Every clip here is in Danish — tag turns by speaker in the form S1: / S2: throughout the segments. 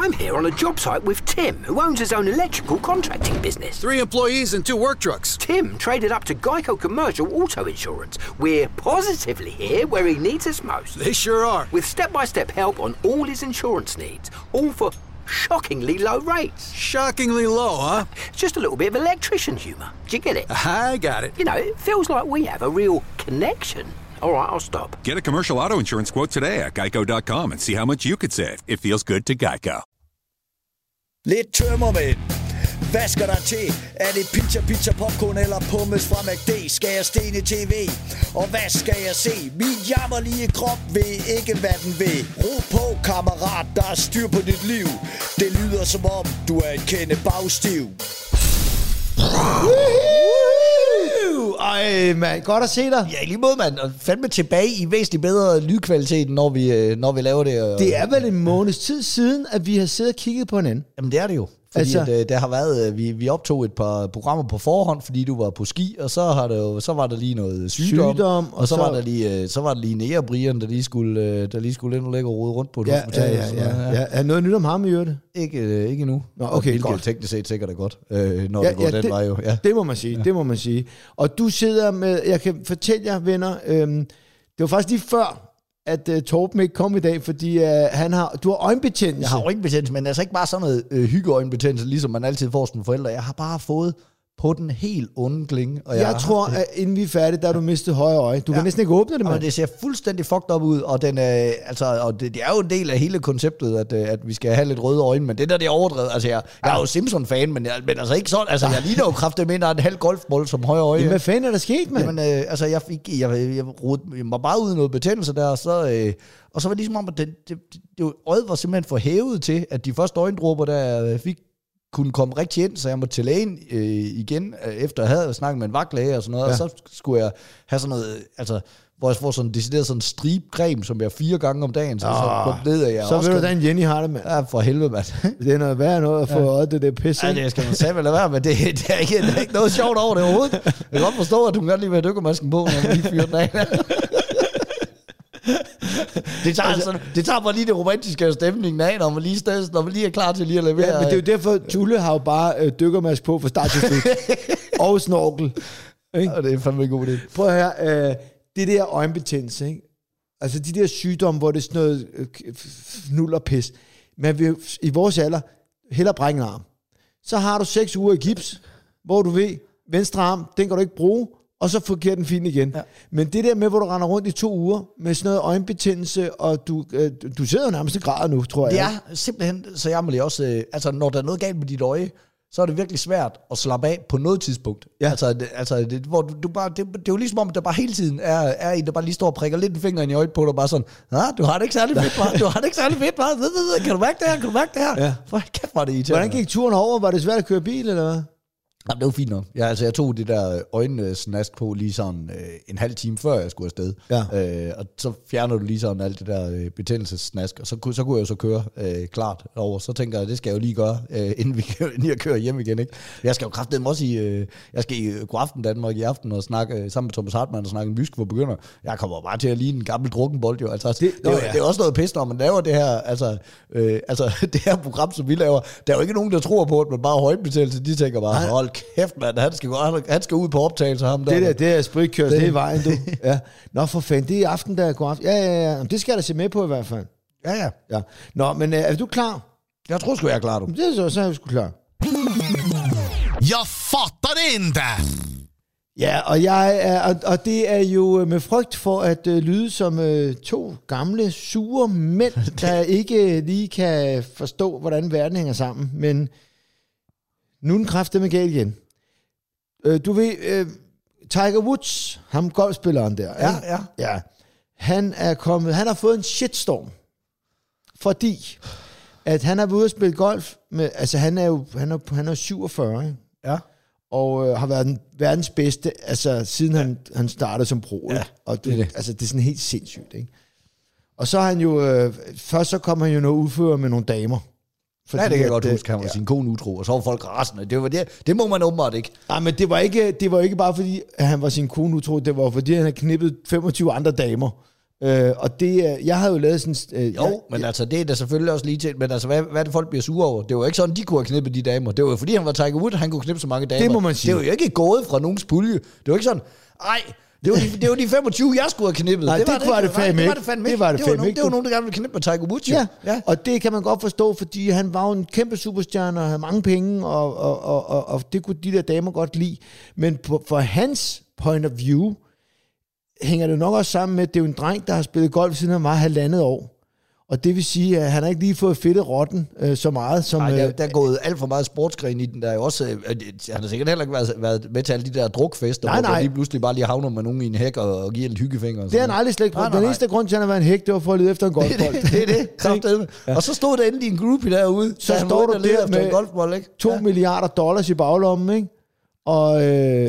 S1: I'm here on a job site with Tim, who owns his own electrical contracting business.
S2: 3 employees and 2 work trucks.
S1: Tim traded up to Geico Commercial Auto Insurance. We're positively here where he needs us most.
S2: They sure are.
S1: With step-by-step help on all his insurance needs, all for shockingly low rates.
S2: Shockingly low, huh?
S1: Just a little bit of electrician humour. Do you get it?
S2: I got it.
S1: You know, it feels like we have a real connection. All right, I'll stop.
S3: Get a commercial auto insurance quote today at geico.com and see how much you could save. It feels good to Geico.
S4: Lidt tømmermænd. Hvad skal der til? Er det pizza, popcorn eller pommes fra McD? Skal jeg stene TV? Og hvad skal jeg se? Min jammerlige krop ved ikke, hvad den vil. Ro på, kammerat, der er styr på dit liv. Det lyder som om, du er en kende bagstiv.
S5: Ej, man, godt at se dig.
S6: Ja, i lige måde, man. Og fandme tilbage i væsentligt bedre lydkvalitet, når vi laver det.
S5: Det er vel en måneds tid siden, at vi har siddet og kigget på hinanden.
S6: Jamen, det er det jo. Fordi altså, der har været, vi optog et par programmer på forhånd, fordi du var på ski, og så var der lige noget sygdom og så var der lige Nea og Brian, der lige skulle ind og lægge og rode rundt på det hospital.
S5: Ja. Er noget nyt om ham i øvrigt?
S6: Ikke endnu.
S5: Nå, okay, godt.
S6: Teknisk set sikkert er godt, når det går den vej jo. Ja.
S5: Det må man sige. Og du sidder med, jeg kan fortælle jer, venner, det var faktisk lige før, at Torben ikke kom i dag, fordi du har øjenbetændelse.
S6: Jeg har øjenbetændelse, men altså ikke bare sådan noget hyggeøjenbetændelse, ligesom man altid får som forældre. Jeg har bare fået på den helt onde klinge. Og
S5: jeg tror, at inden vi er færdige, der har du mistet højre øje. Du kan næsten ikke åbne det,
S6: men det ser fuldstændig fucked up ud, og det er jo en del af hele konceptet, at vi skal have lidt røde øjne, men det er overdrevet. Altså, jeg er jo Simpson-fan, men altså ikke sådan. Altså, jeg ligner jo kraftigt med, en halv golfbold som højre øje.
S5: Jamen, hvad fanden er der sket, mand?
S6: Jamen, jeg var bare ude i noget betændelse der, og så var det ligesom om, at øjet var simpelthen for hævet til, at de første øjendråber, der fik, kunne komme rigtig ind, så jeg måtte til lægen igen, efter at have snakket med en vagtlæge og sådan noget, og så skulle jeg have sådan noget, altså, hvor jeg får sådan en decideret sådan en stribcreme, som jeg 4 gange om dagen, så ned af jeg
S5: så ved du, hvordan Jenny har det, mand.
S6: Ja, for helvede, mand.
S5: Det er noget værd noget at få øjet det der pisse.
S6: Ja, det skal man sige, lade være, men det er ikke noget sjovt over det overhovedet. Jeg kan godt forstå, at du kan godt lige være dykkermasken på, når man lige fyrer den af. Det tager bare lige det romantiske stemningen af, når man lige er klar til lige at levere.
S5: Ja, men det er jo derfor, Tulle har jo bare dykkermask på for start til slut. Og snorkel. Ikke?
S6: Og det er fandme en god idé.
S5: Prøv at høre, det der øjenbetændelse, ikke? Altså de der sygdomme, hvor det er sådan noget fnul og pis. Man vil i vores alder hellere brække en arm. Så har du 6 uger i gips, hvor du ved, venstre arm, den kan du ikke bruge, og så fungerer den fint igen. Ja. Men det der med, hvor du render rundt i 2 uger, med sådan noget øjenbetændelse, og du sidder jo nærmest i grader nu, tror jeg.
S6: Det er simpelthen, så jeg må lige også, altså når der er noget galt med dit øje, så er det virkelig svært at slappe af på noget tidspunkt. Ja. Hvor du bare, det er jo ligesom om, der bare hele tiden er en, der bare lige står og prikker lidt en finger ind i øjet på dig, og bare sådan, du har det ikke særlig fedt, bare. Du har det ikke særlig fedt, bare. Kan du mærke det her? Kan du mærke det her? Ja. For kæft, var det irriterende.
S5: Hvordan gik turen over? Var det svært at køre bil, eller hvad?
S6: Jamen, det var fint nok. Ja, altså, jeg tog det der øjensnask på lige sådan en halv time før jeg skulle afsted. Ja. Og så fjerner du lige sådan alt det der betændelsessnask, og så kunne jeg så køre klart over. Så tænker jeg, det skal jeg jo lige gøre, inden jeg kører hjem igen. Ikke? Jeg skal jo kraftedeme også jeg skal i Godaften Danmark i aften og snakke sammen med Thomas Hartmann og snakke en mysk for begynder. Jeg kommer bare til at ligne en gammel drukkenbold jo. Altså, det er også noget pis, når man laver det her, altså det her program, som vi laver. Der er jo ikke nogen, der tror på, at man bare har højbetændelse. De tænker bare, hold kæft, mand, han skal ud på optagelse ham der.
S5: Det er spritkørs, det er vejen, du. Ja. Nå, for fanden, det er i aften, der går aften. Ja. Det skal jeg da se med på i hvert fald. Ja. Nå, men er du klar?
S6: Jeg tror sgu, jeg er klar, du.
S5: Det er så er jeg sgu klar.
S7: Jeg fatter det inte!
S5: Ja, og det er jo med frygt for at lyde som 2 gamle, sure mænd, der ikke lige kan forstå, hvordan verden hænger sammen, men nu er den kraftedeme galt igen. Du ved, Tiger Woods, ham golfspilleren der. Ja. Han har fået en shitstorm, fordi at han er ude at spille golf med, altså han er 47, ikke?
S6: Ja.
S5: Og har været verdens bedste, altså siden han startede som pro. Ja, og altså det er sådan helt sindssygt, ikke? Og så har han jo først så kom han jo noget udfører med nogle damer.
S6: Fordi det kan jeg godt huske, han var sin kone utro, og så var folk rasende. Det må man åbenbart ikke.
S5: Nej, men det var ikke bare fordi, at han var sin kone utro, det var fordi, han havde knippet 25 andre damer Og det, jeg havde jo lavet sådan...
S6: Men altså, det er da selvfølgelig også lige til. Men altså, hvad er det, folk bliver sure over? Det var ikke sådan, de kunne have knippet de damer. Det var jo fordi, han var Tiger Woods, han kunne knippe så mange damer.
S5: Det må man sige.
S6: Det var jo ikke gået fra nogens pulje. Det var ikke sådan, det var de 25, jeg skulle have knippet.
S5: Nej, det var det fandme ikke. Det
S6: var nogen, der gerne ville knippe med Tiger Woods.
S5: Ja, og det kan man godt forstå, fordi han var jo en kæmpe superstjerne og havde mange penge, og det kunne de der damer godt lide. Men for hans point of view, hænger det nok også sammen med, at det er jo en dreng, der har spillet golf, siden han var 1,5 år. Og det vil sige, at han har ikke lige fået fedtet rotten så meget. Som,
S6: der er gået alt for meget sportsgren i den. Der er jo også, han har sikkert heller ikke været med til alle de der drukfester, hvor lige pludselig bare lige havner med nogen i en hæk og giver en hyggefinger.
S5: Det er han aldrig slet. Den eneste grund til, at han har været en hæk, det var for at lede efter en golfbold.
S6: det er det. Kraftedeme. Ja. Og så stod der endelig en groupie derude.
S5: Så står du der med
S6: en golfbold, ikke?
S5: $2 milliarder i baglommen, ikke? Og...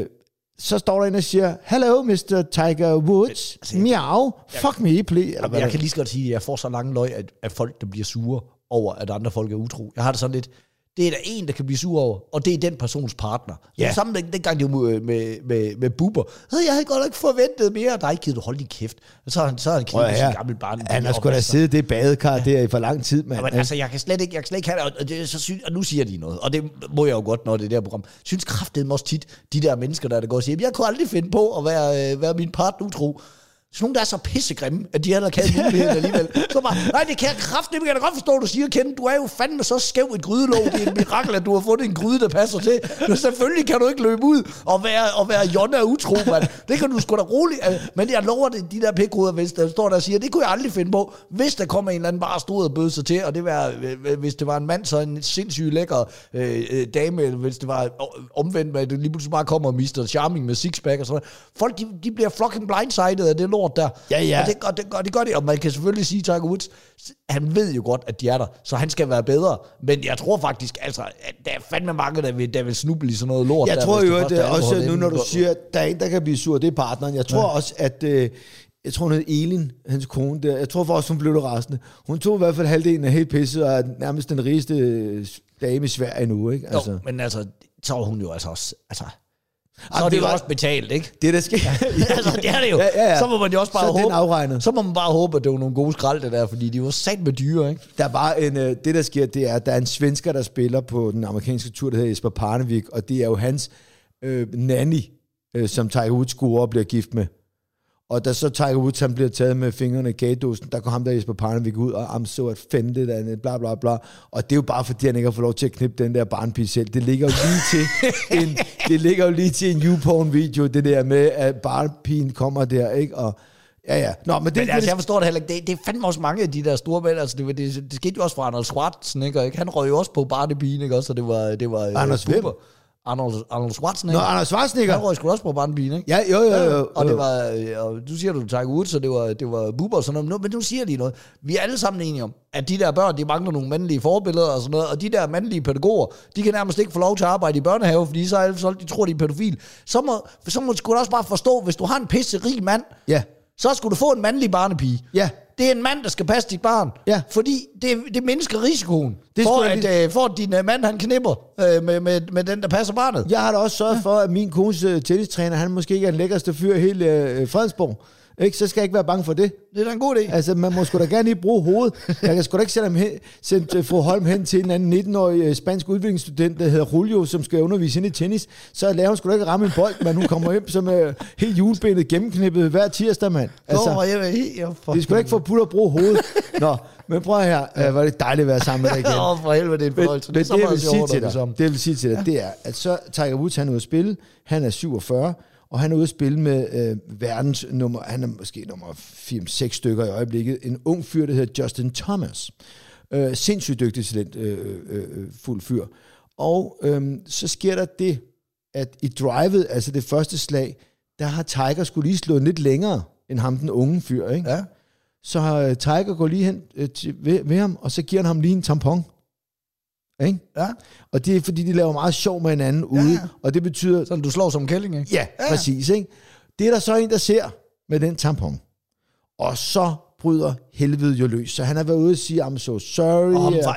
S5: så står der en og siger, hello, Mr. Tiger Woods. Miau. Fuck me, please.
S6: Jeg kan lige så godt sige, at jeg får så lange løg, at folk, der bliver sure over, at andre folk er utro. Jeg har det sådan lidt, det er der en, der kan blive sur over, og det er den persons partner. Ja. Så sammen dengang det var med Bubber. Jeg havde godt ikke forventet mere. Der er ikke givet, du holde din kæft. Så har han kigget sin gamle barn.
S5: Han har sgu da siddet det badekar der i for lang tid, mand.
S6: Men altså, jeg kan slet ikke have det. Og nu siger de noget, og det må jeg jo godt, når det er der program. Synes kraftedeme også tit, de der mennesker, der går og siger, jeg kunne aldrig finde på at være min partner utro. Så nogen, der er så pissegrimme, at de heller kan have muligheden alligevel. Så bare, nej, det kan jeg kraftedeme, jeg kan da godt forstå, at du siger, Ken, du er jo fandme så skæv et grydelåg. Det er et mirakel, at du har fundet en gryde, der passer til. Men selvfølgelig kan du ikke løbe ud og være Jonna utro, mand. Det kan du sgu da roligt. Men jeg lover det, de der pikhoveder, hvis der står der og siger, det kunne jeg aldrig finde på, hvis der kommer en eller anden bare stod og bød sig til, og det var, hvis det var en mand, så en sindssygt lækker dame, eller hvis det var omvendt med, at det lige pludselig bare kommer Mr. Charming med sixpack og sådan noget. Folk, de bliver fucking blindsided af det lort der. Ja. Og det gør det, og man kan selvfølgelig sige, Tiger Woods, han ved jo godt, at de er der, så han skal være bedre, men jeg tror faktisk, altså, at der er fandme mange, der vil snuble i sådan noget lort.
S5: Jeg tror jo, at det også nu, når du siger, at der er en, der kan blive sur, det er partneren. Jeg tror også, at jeg tror, hun hed Elin, hans kone der. Jeg tror faktisk, hun blev det rasende. Hun tog i hvert fald halvdelen af helt pisset, og er nærmest den rigeste dame i Sverige nu, ikke? Altså.
S6: Jo, men altså, så var hun jo altså også... Altså, så er det jo også betalt, ikke?
S5: Det der sker.
S6: Altså, det er det jo. Ja. Så må man jo også bare
S5: håbe.
S6: Så må man bare håbe, at det var nogle gode skrald, det der, fordi de var sat med dyre, ikke?
S5: Der er bare det der sker, det er, at der er en svensker, der spiller på den amerikanske tur, der hedder Jesper Parnevik, og det er jo hans nanny, som Tiger Woods scorer og bliver gift med. Og da så Tiger Woods, han bliver taget med fingrene i gagedåsen, der går ham der Jesper Parnevik ud, og I'm so offended, and bla bla bla. Og det er jo bare fordi, han ikke har fået lov til at knippe den der barnpige selv. Det ligger jo lige til en YouPorn-video, det der med, at barnpigen kommer der, ikke? Og ja. Nå, men
S6: altså, jeg forstår det heller ikke. Det er fandme også mange af de der store mænd. Altså, det skete jo også for Arnold Schwarzenegger, ikke? Han røg jo også på barnepigen, ikke? Også, og det var
S5: Anders Wimmer.
S6: Arnold Schwarzenegger.
S5: Nå, Arnold Schwarzenegger.
S6: Han røg sgu også på barnepigen, ikke?
S5: Ja, jo.
S6: Og det var, og du siger du Tiger Woods, og det var Bubber og sådan noget, men nu siger de noget. Vi er alle sammen enige om, at de der børn, de mangler nogle mandlige forbilleder og sådan noget, og de der mandlige pædagoger, de kan nærmest ikke få lov til at arbejde i børnehave, fordi så de tror, de er pædofil. Så må du også bare forstå, hvis du har en pisserig mand, så skulle du få en mandlig barnepige.
S5: Ja.
S6: Det er en mand, der skal passe dit barn.
S5: Ja.
S6: Fordi det mindsker risikoen for at din mand, han knipper med den, der passer barnet.
S5: Jeg har da også sørget for, at min kones tennistræner, han måske ikke er den lækkerste fyr i hele Fredensborg. Ikke? Så skal jeg ikke være bange for det.
S6: Det er da en god idé.
S5: Altså, man må sgu da gerne lige bruge hovedet. Jeg kan sgu da ikke sende fru Holm hen til en anden 19-årig spansk udviklingsstudent, der hedder Julio, som skal undervise hende i tennis. Så laver hun sgu da ikke ramme en bold, men hun kommer hjem som helt julebenet gennemknippet hver tirsdag, mand. Altså, det er sgu da ikke forbudt at bruge hovedet. Nå, men prøv her, var det dejligt at være sammen med dig igen.
S6: For helvede, det er en forholdelse.
S5: Det jeg vil sige til dig, det er, at så Tiger Woods, han er ude at spille, han er 47, og han er ude at spille med verdens nummer, han er måske nummer 5-6 stykker i øjeblikket, en ung fyr, der hedder Justin Thomas. Sindssygt dygtig talent, fuld fyr. Og så sker der det, at i drivet, altså det første slag, der har Tiger skulle lige slået lidt længere end ham, den unge fyr, ikke?
S6: Ja.
S5: Så har Tiger gået lige hen ved ham, og så giver han ham lige en tampon. Ikke?
S6: Ja.
S5: Og det er fordi, de laver meget sjov med hinanden ude, og det betyder...
S6: Sådan, du slår som kælling, ikke?
S5: Ja, præcis, ikke? Det er der så en, der ser med den tampon. Og så bryder helvede jo løs. Så han har været ude og sige, I'm so sorry.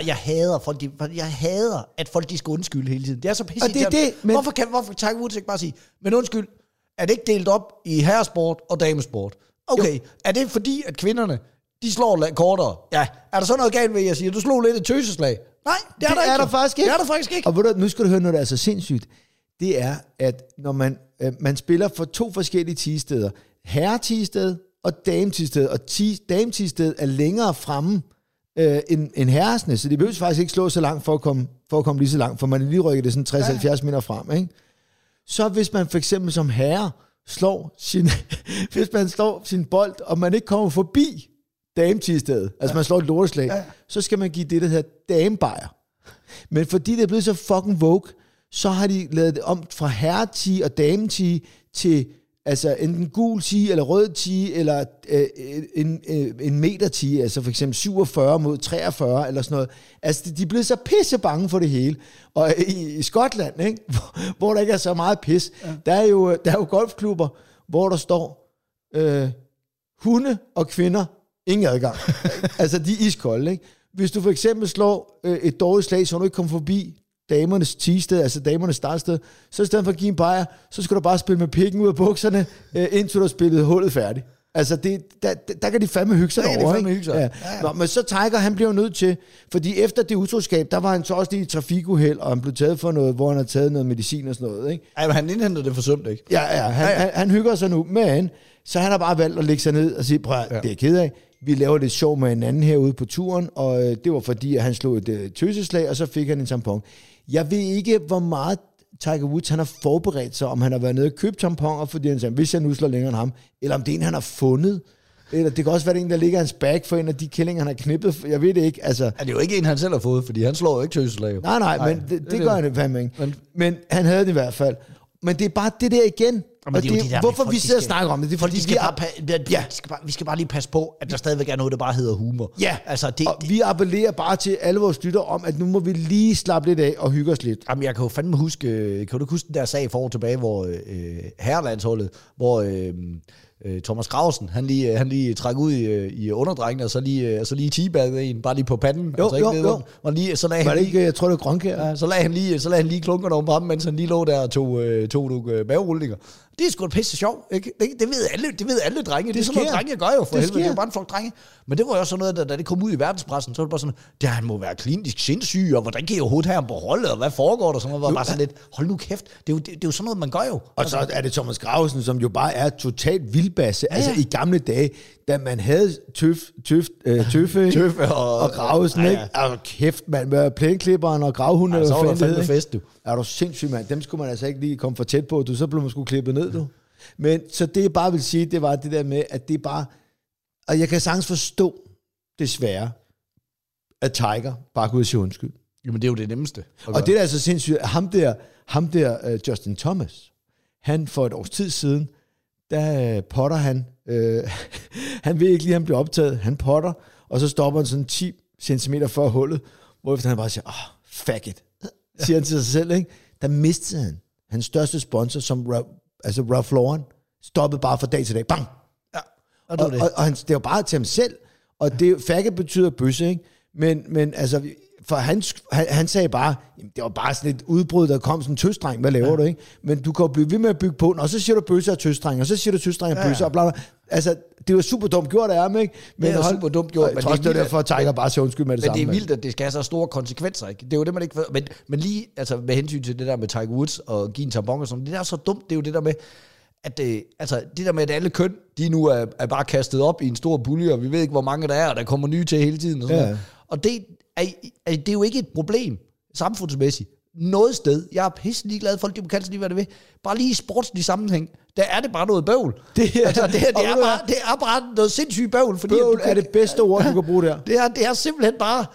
S6: Jeg hader, at folk de skal undskylde hele tiden. Det er så pisse.
S5: Men...
S6: Hvorfor Tiger Woods ikke bare sige, men undskyld, er det ikke delt op i herresport og damesport? Okay, er det fordi, at kvinderne, de slår kortere? Ja. Er der så noget galt ved, at jeg siger, du slog lidt et tøseslag? Nej, det er der faktisk ikke. Det er der faktisk ikke.
S5: Og ved du, nu skal du høre noget, der er så sindssygt. Det er, at når man spiller for 2 forskellige tigesteder, herretisted og dametisted, og dametisted er længere fremme end herresne, så det behøver faktisk ikke slå så langt for at komme lige så langt, for man er lige rykket det sådan 60-70 meter frem, ikke? Så hvis man for eksempel som herre slår sin bold, og man ikke kommer forbi dametistede, altså man slår et lorteslag, så skal man give det, der hedder damebajer. Men fordi det er blevet så fucking vogue, så har de lavet det om fra herre-tige og dame-tige til altså enten gul tige, eller rød tige, eller en meter tige, altså for eksempel 47 mod 43, eller sådan noget. Altså, de er blevet så pisse bange for det hele. Og i Skotland, ikke, hvor der ikke er så meget pis, der er jo golfklubber, hvor der står hunde og kvinder, ingen adgang. Altså, de er iskolde, ikke? Hvis du for eksempel slår et dårligt slag, så du ikke kommer forbi damernes tigested, altså damernes startsted, så i stedet for at give en bajer, så skal du bare spille med pikken ud af bukserne, indtil du har spillet hullet færdigt. Altså, der kan de fandme hygge sig over, ikke? Ja. Nå, men så Tiger, han bliver jo nødt til, fordi efter det utroskab, der var han så også lige i trafikuheld, og han blev taget for noget, hvor han har taget noget medicin og sådan noget, ikke?
S6: Ej, men han indhenter det forsømt, ikke?
S5: Ja, han hygger sig nu, men så han har bare valgt at lægge sig ned og sige, prøv, det er ked af. Vi laver det sjov med en anden herude på turen, og det var fordi, at han slog et tøseslag, og så fik han en tampon. Jeg ved ikke, hvor meget Tiger Woods han har forberedt sig, om han har været nede og købt tamponer, fordi han sagde, hvis jeg nu slår længere end ham, eller om det er en, han har fundet, eller det kan også være en, der ligger i hans bag for en af de kællinger, han har knippet. Jeg ved det ikke. Altså,
S6: det er jo ikke en, han selv har fået, fordi han slår jo ikke tøseslag.
S5: Nej, men det gør han fandme ikke. Men han havde det i hvert fald. Men det er bare det der igen.
S6: Og det der
S5: hvorfor vi sidder og snakker om det? Det er fordi,
S6: vi skal bare lige passe på, at der stadigvæk er noget, der bare hedder humor.
S5: Ja, altså, vi appellerer bare til alle vores lytter om, at nu må vi lige slappe lidt af og hygge os lidt.
S6: Jamen, jeg kan jo fandme huske, kan du huske den der sag for år tilbage, hvor herrelandsholdet, hvor Thomas Gravesen, han lige træk ud i underdrengene, og så lige teabaggede en, bare lige på panden.
S5: Jo.
S6: Og lige, så lagde
S5: han lige, jeg tror det var Grønkjær.
S6: Ja, så lagde han lige klunkerne om på ham, mens han lige lå der og tog nogle maverullinger. Det er sgu da pisse sjov, ikke? Det ved alle drenge. Det er sådan noget, drenge gør jo for helvede. Det er jo bare en flok drenge. Men det var jo også sådan noget, da det kom ud i verdenspressen, så var det bare sådan, det han må være klinisk sindssyg, og hvordan kan I overhovedet have ham på holdet, og hvad foregår der? Sådan noget, var bare sådan lidt, hold nu kæft, det er jo sådan noget, man gør jo.
S5: Og så er det Thomas Gravesen, som jo bare er totalt vildbasse. Ja. Altså i gamle dage, da man havde Tøffe og Gravesen, ikke? Altså kæft, man, med plæneklipperen og gravhunden.
S6: Ja, så var der fandme fest, du.
S5: Er du sindssyg, mand? Dem skulle man altså ikke lige komme for tæt på, så blev man sgu klippet ned, du. Men så det jeg bare vil sige, det var det der med, at det er bare, og jeg kan sagtens forstå, desværre, at Tiger bare går ud og siger undskyld.
S6: Jamen det er jo det nemmeste.
S5: Og det der er så sindssygt, ham der Justin Thomas, han for et års tid siden, der potter han, han ved ikke lige, han bliver optaget, han potter, og så stopper han sådan 10 cm før hullet, hvorefter han bare siger, fuck it, siger han til sig selv, ikke? Der mistede han hans største sponsor, som Ralph Lauren, stoppede bare fra dag til dag. Bang!
S6: Ja,
S5: og det var bare til ham selv, og det faggot betyder bøsse, ikke? Men altså, for han sagde bare, jamen, det var bare sådan et udbrud, der kom som en tøsdreng, hvad laver du, ikke? Men du kan jo blive ved med at bygge på den, og så siger du bøsse og tøsdreng, og så siger du tøsdreng og bøsse, og bla bla. Altså, det var super dumt gjort af ham, ikke?
S6: Men det er super dumt gjort.
S5: Men det er derfor, at Tiger bare siger undskyld med det samme.
S6: Men det er vildt, at det skal have så store konsekvenser, ikke? Det er jo det, man ikke ved. Men lige, altså med hensyn til det der med Tiger Woods og give en tampon og sådan, det der er så dumt, det er jo det der med, at det der med, at alle køn, de nu er bare kastet op i en stor pulje, og vi ved ikke, hvor mange der er, og der kommer nye til hele tiden. Og sådan noget. Og det er jo ikke et problem samfundsmæssigt. Noget sted. Jeg er pisse ligeglad. Folk, de må kalde sig lige, hvad det vil. Bare lige i sportslig sammenhæng. Der er det bare noget bøvl. Det er bare noget sindssygt bøvl. Fordi
S5: bøvl er det bedste ord, du kan bruge der.
S6: Det er simpelthen bare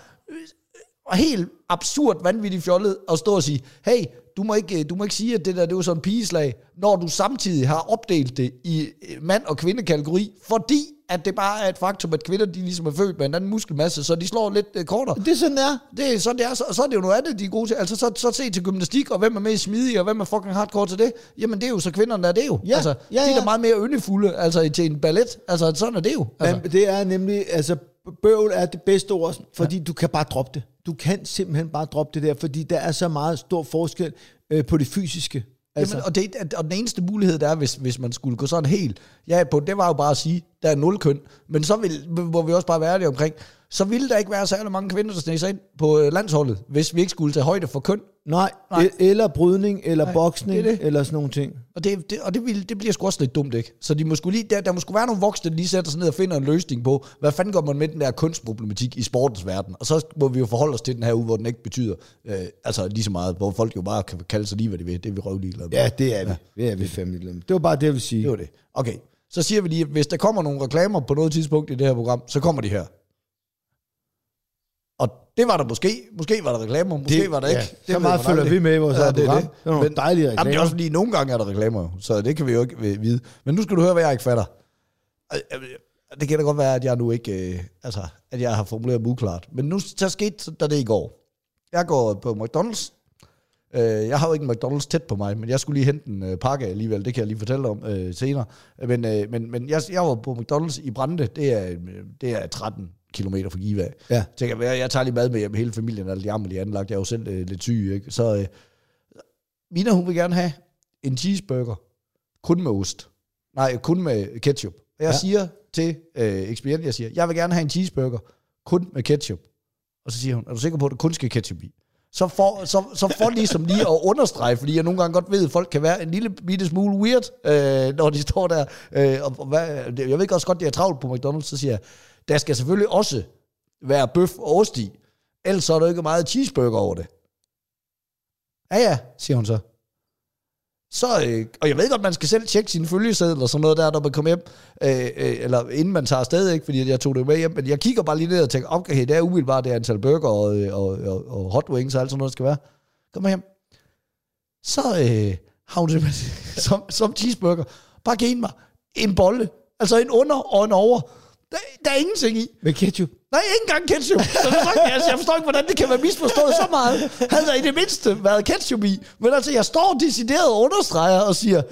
S6: helt absurd vanvittigt fjollet at stå og sige, hey, du må ikke sige, at det var sådan en pigeslag, når du samtidig har opdelt det i mand- og kvindekategori, fordi at det bare er et faktum, at kvinder, de ligesom er født med en anden muskelmasse, så de slår lidt kortere.
S5: Det er sådan, det er.
S6: Det er sådan, det er. Så er det jo noget andet, de er gode til. Altså, så se til gymnastik, og hvem er med smidig, og hvem er fucking hardcore til det. Jamen, det er jo så kvinderne, der er det jo.
S5: Ja,
S6: altså, de er meget mere yndefulde, altså til en ballet. Altså, sådan er det jo. Altså.
S5: Men det er nemlig, altså, bøvl er det bedste ord, fordi du kan bare droppe det. Du kan simpelthen bare droppe det der, fordi der er så meget stor forskel på det fysiske. Altså.
S6: Jamen, og den eneste mulighed, der er, hvis man skulle gå sådan helt, det var jo bare at sige, der er 0 køn, men så må vi også bare være ærlige omkring, så ville der ikke være særlig mange kvinder, der sniger sig ind på landsholdet, hvis vi ikke skulle tage højde for køn.
S5: Nej. Eller brydning, eller boksning, eller sådan nogle ting.
S6: Og det bliver sgu også lidt dumt, ikke? Så der må være nogle voksne, der lige sætter sig ned og finder en løsning på, hvad fanden går man med den der kønsproblematik i sportens verden? Og så må vi jo forholde os til den her uge, hvor den ikke betyder lige så meget, hvor folk jo bare kan kalde sig lige, hvad de vil. Det er vi røvligeglade med.
S5: Ja, det er vi. Det er vi fandme glade med. Det var bare det, jeg vil sige.
S6: Det var det. Okay, så siger vi lige, at hvis der kommer nogle reklamer på noget tidspunkt i det her program, så kommer de her. Og det var der måske var der reklamer, måske var der ikke.
S5: Så meget følger vi med i vores program. Det var nogle dejlige reklamer.
S6: Jamen, det er også fordi, nogle gange er der reklamer, så det kan vi jo ikke vide. Men nu skal du høre, hvad jeg ikke fatter. Det kan da godt være, at jeg nu ikke, at jeg har formuleret mig uklart. Men nu skete der det i går. Jeg går på McDonald's. Jeg har jo ikke en McDonald's tæt på mig, men jeg skulle lige hente en pakke alligevel. Det kan jeg lige fortælle om senere. Men jeg var på McDonald's i Brande. Det er 13 kilometer fra Give af.
S5: Ja.
S6: Jeg tager lige mad med hjem, hele familien er lidt jammerlig anlagt. Jeg er jo selv lidt syg, ikke? Så Mina, hun vil gerne have en cheeseburger, kun med ost. Nej, kun med ketchup. Og jeg siger til ekspedienten, jeg vil gerne have en cheeseburger, kun med ketchup. Og så siger hun, er du sikker på, at det kun skal ketchup i? Så får ligesom lige at understrege, fordi jeg nogle gange godt ved, at folk kan være en lille bitte smule weird, når de står der. Jeg ved også godt, at jeg er travlt på McDonald's, så siger jeg, der skal selvfølgelig også være bøf og ost i, ellers så er der ikke meget cheeseburger over det. Ja, siger hun så. Og jeg ved godt, man skal selv tjekke sin følgeseddel og sådan noget der, når man kommer hjem, eller inden man tager afsted, ikke, fordi jeg tog det med hjem, men jeg kigger bare lige ned og tænker, okay, det er umiddelbart det antal burger og hot wings og alt sådan noget, der skal være. Kommer hjem. Så har hun simpelthen som cheeseburger bare givet mig en bolle, altså en under og en over. Der er ingenting i.
S5: Med ketchup?
S6: Nej, ikke engang ketchup. Jeg forstår ikke, hvordan det kan være misforstået så meget. Havde der i det mindste været ketchup i. Men altså, jeg står decideret og understreger og siger,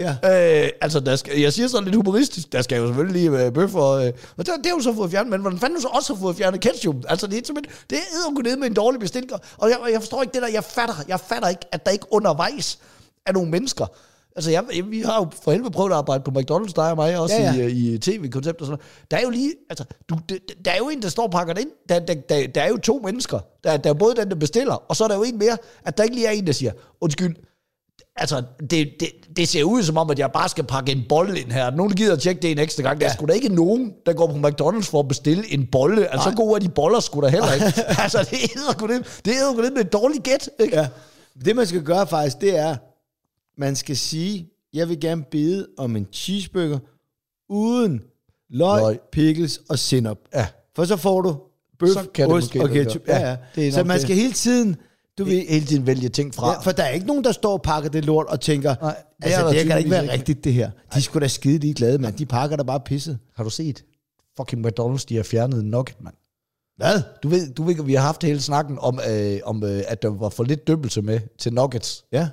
S6: jeg siger sådan lidt humoristisk, der skal jo selvfølgelig lige bøf og det er jo så fået fjernet, men hvordan fanden du så også har fået fjernet ketchup? Altså, det er simpelthen, det er jo ned med en dårlig bestilling. Og jeg forstår ikke det der, jeg fatter ikke, at der ikke undervejs er nogle mennesker. Altså, vi har jo for helvede prøvet at arbejde på McDonald's, der og mig, også i tv-koncept og sådan noget. Der er jo lige, altså, der er jo en, der står og pakker det ind. Der er jo 2 mennesker. Der er både den, der bestiller, og så er der jo en mere, at der ikke lige er en, der siger, undskyld, altså, det ser ud som om, at jeg bare skal pakke en bolle ind her. Nogen gider at tjekke det en ekstra gang. Der er sgu da ikke nogen, der går på McDonald's for at bestille en bolle. Altså, så gode er de boller sgu da heller ikke. Altså, det er jo med et dårligt gæt, ikke?
S5: Ja. Det, man skal gøre faktisk, det er, man skal sige, jeg vil gerne bede om en cheeseburger uden løg, pickles og sennep.
S6: Ja.
S5: For så får du bøf, ost og ketchup. Ja. Så man skal hele tiden...
S6: hele tiden vælge ting fra.
S5: Ja, for der er ikke nogen, der står og pakker det lort og tænker, det kan da ikke være rigtigt det her. De skulle da skide ligeglade, mand. De pakker der bare pisset.
S6: Har du set? Fucking McDonald's, de har fjernet nugget, mand.
S5: Hvad?
S6: Du ved, vi har haft hele snakken om at der var for lidt dyppelse med til nuggets.
S5: Ja.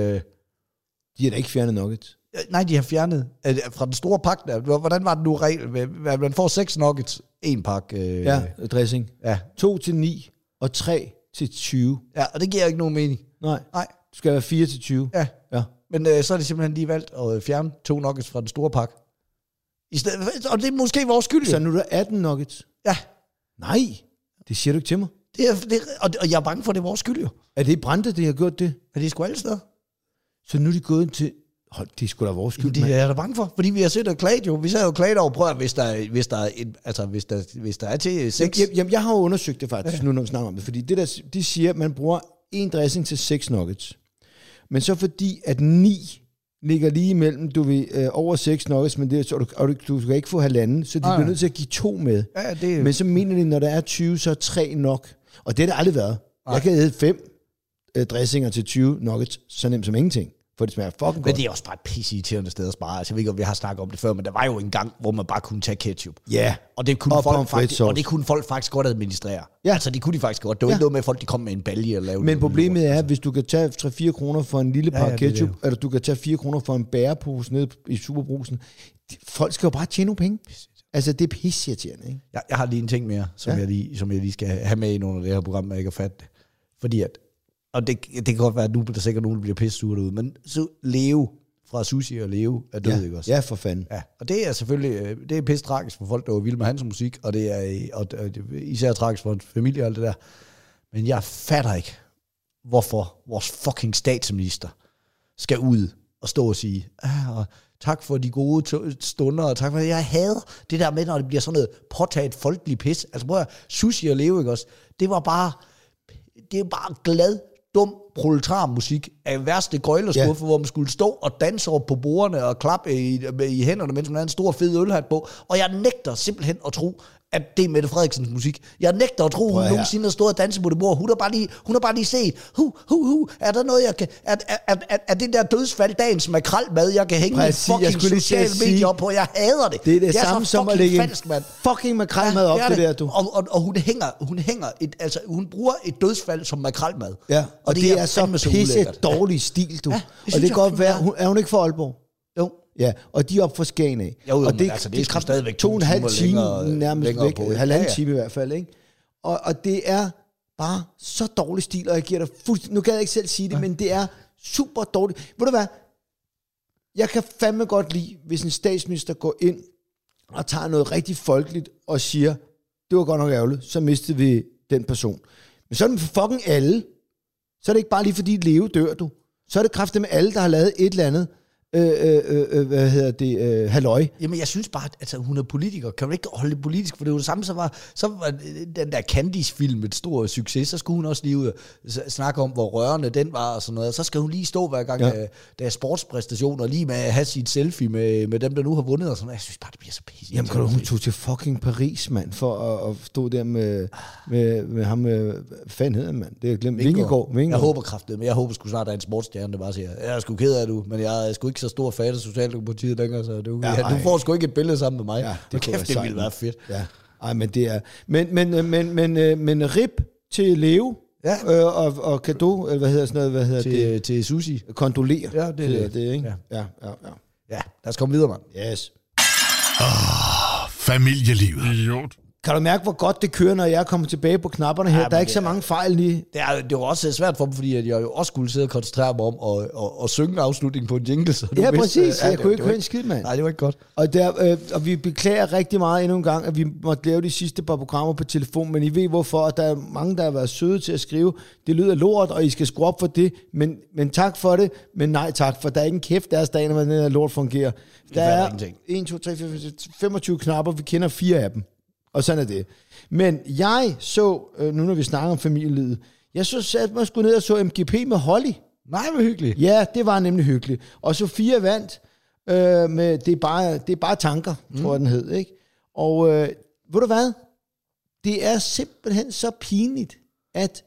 S5: De har da ikke fjernet nuggets.
S6: Nej, de har fjernet fra den store pakke der. Hvordan var det nu regel? Man får 6 nuggets, 1 pakke.
S5: Dressing.
S6: Ja.
S5: 2 til 9 og 3 til 20.
S6: Ja, og det giver ikke nogen mening.
S5: Nej. Du skal være 4 til 20.
S6: Ja. Men så er det simpelthen lige valgt at fjerne 2 nuggets fra den store pakke. I stedet, og det er måske vores skyld.
S5: Så nu er der 18 nuggets?
S6: Ja.
S5: Nej, det siger du ikke til mig.
S6: Og jeg er bange for, at det er vores skyld jo.
S5: Er det i Brande, de har gjort det?
S6: Er det sgu alle steder?
S5: Så nu er de gået ind til... Hold, det er sgu da vores skyld,
S6: det er jeg da bange for, fordi vi har set og klaget jo. Vi har jo klaget over, prøv at hvis der er til 6...
S5: Jamen, jeg har jo undersøgt det faktisk, nu når vi snakker om det, fordi det der, de siger, at man bruger 1 dressing til 6 nuggets. Men så fordi, at 9 ligger lige imellem, over 6 nuggets, men det, du kan ikke få halvanden, så de bliver nødt til at give 2 med.
S6: Ja, det...
S5: Men så mener de, når der er 20, så er 3 nok. Og det har det aldrig været. Jeg kan æde 5 dressinger til 20 nuggets, så nemt som ingenting. For det smager fucking godt.
S6: Men det er også bare et pisseirriterende sted at spare. Altså, jeg ved ikke, om vi har snakket om det før, men der var jo en gang, hvor man bare kunne tage ketchup.
S5: Ja.
S6: Og det kunne folk faktisk godt administrere. Ja. Altså, det kunne de faktisk godt. Det var ikke noget med, at folk de kom med en balje og lavede.
S5: Men problemet er, at hvis du kan tage 3-4 kroner for en lille pakke ketchup, eller du kan tage 4 kroner for en bærepose nede i Superbrusen, folk skal jo bare tjene nogle penge. Altså, det er pisseirriterende, ikke?
S6: Jeg har lige en ting mere, som jeg lige skal have med i nogle af det her program, jeg ikke har fattet. Fordi at og det kan godt være, at nu er der sikkert nogen, der bliver pissesure derude, men så Leo fra Sushi og Leo er død, ikke også?
S5: Ja, for fanden.
S6: Ja, og det er selvfølgelig, det er pisse tragisk for folk, der var vilde med hans musik, og det er især tragisk for en familie og alt det der. Men jeg fatter ikke, hvorfor vores fucking statsminister skal ud og stå og sige, tak for de gode stunder, og tak for det. Jeg hader det der med, når det bliver sådan noget påtaget folkelig pis. Altså prøv at Sushi og Leo, ikke også? Det er bare glad, dum proletarmusik af værste gøjlerskuffe, hvor man skulle stå og danse op på bordene og klappe i hænderne, mens man havde en stor fed ølhat på. Og jeg nægter simpelthen at tro, at det er Mette Frederiksens musik. Jeg nægter at tro, hun nogensinde har stået og danset på det bord. Hun har bare lige set, er der noget, jeg kan... Er det der dødsfald dagens makrelmad, jeg kan hænge i fucking sociale medier op på? Jeg hader det.
S5: Det er det samme som at lægge
S6: falsk,
S5: fucking makrelmad op, det der, du.
S6: Og hun bruger et dødsfald som makrelmad.
S5: Ja, og det er så pisse dårlig stil, du. Ja, og det kan godt være... Er hun ikke fra Aalborg?
S6: Jo.
S5: Ja, og de er op for Skagen af.
S6: Jo, og det er stadigvæk
S5: 2,5 timer nærmest væk. Halvanden time i hvert fald, ikke? Og det er bare så dårlig stil, og jeg giver dig nu kan jeg ikke selv sige det, men det er super dårligt. Ved du hvad? Jeg kan fandme godt lide, hvis en statsminister går ind og tager noget rigtig folkeligt og siger, det var godt nok ærgerligt, så mistede vi den person. Men så er det for fucking alle. Så er det ikke bare lige fordi Leo dør, du. Så er det kraftigt med alle, der har lavet et eller andet halløj.
S6: Jamen, jeg synes bare, at hun er politiker. Kan man ikke holde det politisk? For det var det samme, så var den der Candice-film et stor succes. Så skulle hun også lige ud og snakke om, hvor rørende den var og sådan noget. Så skal hun lige stå hver gang, der er sportspræstationer, lige med at have sit selfie med dem, der nu har vundet og sådan noget. Jeg synes bare, det bliver så pisse.
S5: Jamen, kan du, hun tog til fucking Paris, mand, for at stå der med ham, fanden hedder mand? Det er glemt. Vingegaard.
S6: Jeg håber kraftigt, men jeg håber sgu snart, at en sportsstjerne, der bare siger, jeg er sgu ked af du, men jeg er sgu ikke så stor fan af Socialdemokratiet længere, så du får sgu ikke et billede sammen med mig. Ja, det kæft, det ville være fedt.
S5: Ja. Ej, men det er... Men rip til Leo, og cadeau, eller hvad hedder det?
S6: Til Sushi.
S5: Kondolerer.
S6: Ja, det er det,
S5: ikke?
S6: Ja, lad os komme videre, mand.
S5: Yes.
S7: Familielivet. Idiot.
S5: Kan du mærke, hvor godt det kører, når jeg kommer tilbage på knapperne her? Der er ikke så mange fejl lige.
S6: Det var også svært for mig, fordi jeg jo også skulle sidde og koncentrere mig om at synge afslutningen på en jingle. Så
S5: ja, præcis. Jeg kunne ikke høre en skid, mand.
S6: Nej, det var ikke godt.
S5: Og vi beklager rigtig meget endnu en gang, at vi måtte lave de sidste par programmer på telefon, men I ved hvorfor, at der er mange, der har været søde til at skrive. Det lyder lort, og I skal skrue op for det, men tak for det, men nej tak, for der er ikke en kæft deres dag, når den her lort fungerer. Der er 1, 2, 3, 4, 25 knapper, vi kender 4 af dem. Og sådan er det. Men jeg så, nu når vi snakker om familielivet, jeg så at man skulle ned og så MGP med Holly.
S6: Nej, hvor hyggeligt.
S5: Ja, det var nemlig hyggeligt. Og Sofia vandt med det er bare tanker, tror jeg den hed, ikke? Og ved du hvad? Det er simpelthen så pinligt, at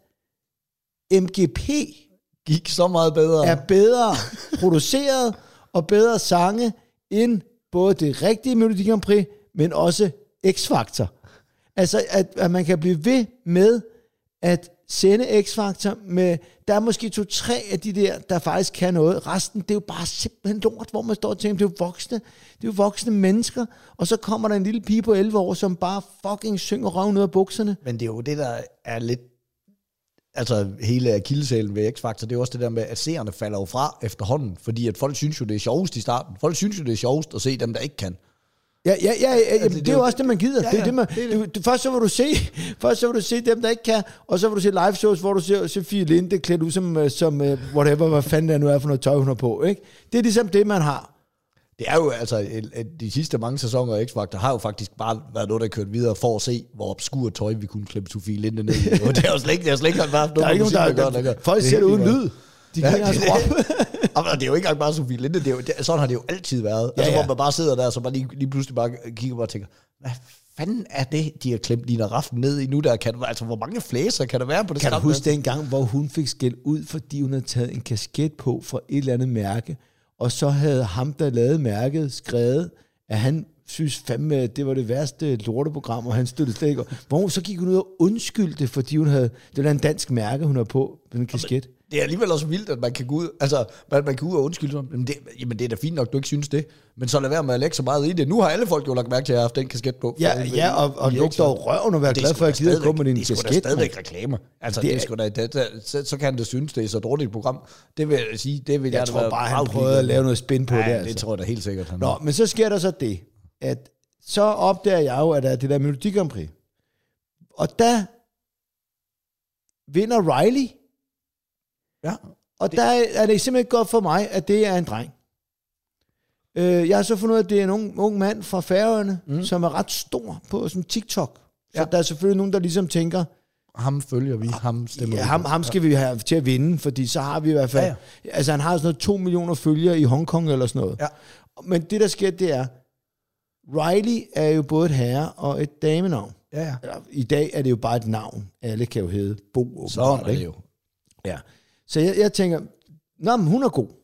S5: MGP
S6: gik så meget bedre.
S5: Er bedre produceret og bedre sange end både det rigtige Melodi Grand Prix, men også X-Factor. Altså, at man kan blive ved med at sende X-Factor med, der er måske 2-3 af de der faktisk kan noget. Resten, det er jo bare simpelthen lort, hvor man står og tænker, det er jo voksne mennesker, og så kommer der en lille pige på 11 år, som bare fucking synger røven ud af bukserne.
S6: Men det er jo det, der er lidt, altså hele akilleshælen ved X-Factor, det er også det der med, at seerne falder jo fra efterhånden, fordi at folk synes jo, det er sjovest i starten. Folk synes jo, det er sjovest at se dem, der ikke kan.
S5: Ja, det er jo også det, man gider. Først så vil du se dem, der ikke kan, og så vil du se live shows, hvor du ser Sofie Linde klædt ud som whatever, hvad fanden der nu er for noget tøj, hun har på. Ikke? Det er ligesom det, man har.
S6: Det er jo altså, de sidste mange sæsoner af X-Factor har jo faktisk bare været noget, der kørt videre for at se, hvor obskur tøj vi kunne klippe Sofie Linde ned i. Og det er jo slet ikke haft noget musik, der gør.
S5: Folk ser det uden lyd. De kan ikke altså
S6: op. Det er jo ikke engang bare Sofie Linde, sådan har det jo altid været. Ja, altså, hvor man bare sidder der, og så bare lige pludselig bare kigger og tænker, hvad fanden er det, de har klemt Lina Rafn ned i nu? Altså, hvor mange flæser kan der være på det?
S5: Kan du huske den gang, hvor hun fik skæld ud, fordi hun havde taget en kasket på fra et eller andet mærke, og så havde ham, der lavede mærket, skrevet, at han synes fandme, at det var det værste lorteprogram, og han støttede slet ikke. Hvor så gik hun ud og undskyldte, fordi hun havde, det var en dansk mærke, hun havde på en kasket.
S6: Det er alligevel også vildt, at man kan gå ud, altså, man kan ud og undskylde sig. Jamen det er da fint nok, du ikke synes det. Men så lad være med at lægge så meget i det. Nu har alle folk jo lagt mærke til, at jeg har haft den kasket på.
S5: Ja, og lugter over røven og være glad for, at jeg gider at gå med din kasket.
S6: Det er sgu da stadigvæk reklame. Altså, det er sgu da, så kan det synes, det er så dårligt et program. Det vil jeg sige, det vil jeg
S5: tror bare, han prøvede at lave noget spin på det.
S6: Ja, det tror jeg da helt sikkert.
S5: Nå, men så sker der så det, at så opdager jeg jo, at der er det der Melodi Grand Prix. Og der vinder Riley.
S6: Ja.
S5: Og der er det simpelthen godt for mig, at det er en dreng. Jeg har så fundet ud af, at det er en ung mand fra Færøerne, som er ret stor på sådan TikTok. Så der er selvfølgelig nogen, der ligesom tænker,
S6: ham følger vi, ham stemmer vi.
S5: Ham skal vi have til at vinde, fordi så har vi i hvert fald... Ja. Altså han har sådan noget 2 millioner følgere i Hongkong eller sådan noget. Ja. Men det der sker, det er, Riley er jo både et herre og et damenavn. Ja. I dag er det jo bare et navn. Alle kan jo hedde Bo.
S6: Så er det jo.
S5: Ja. Så jeg tænker, nå, men hun er god.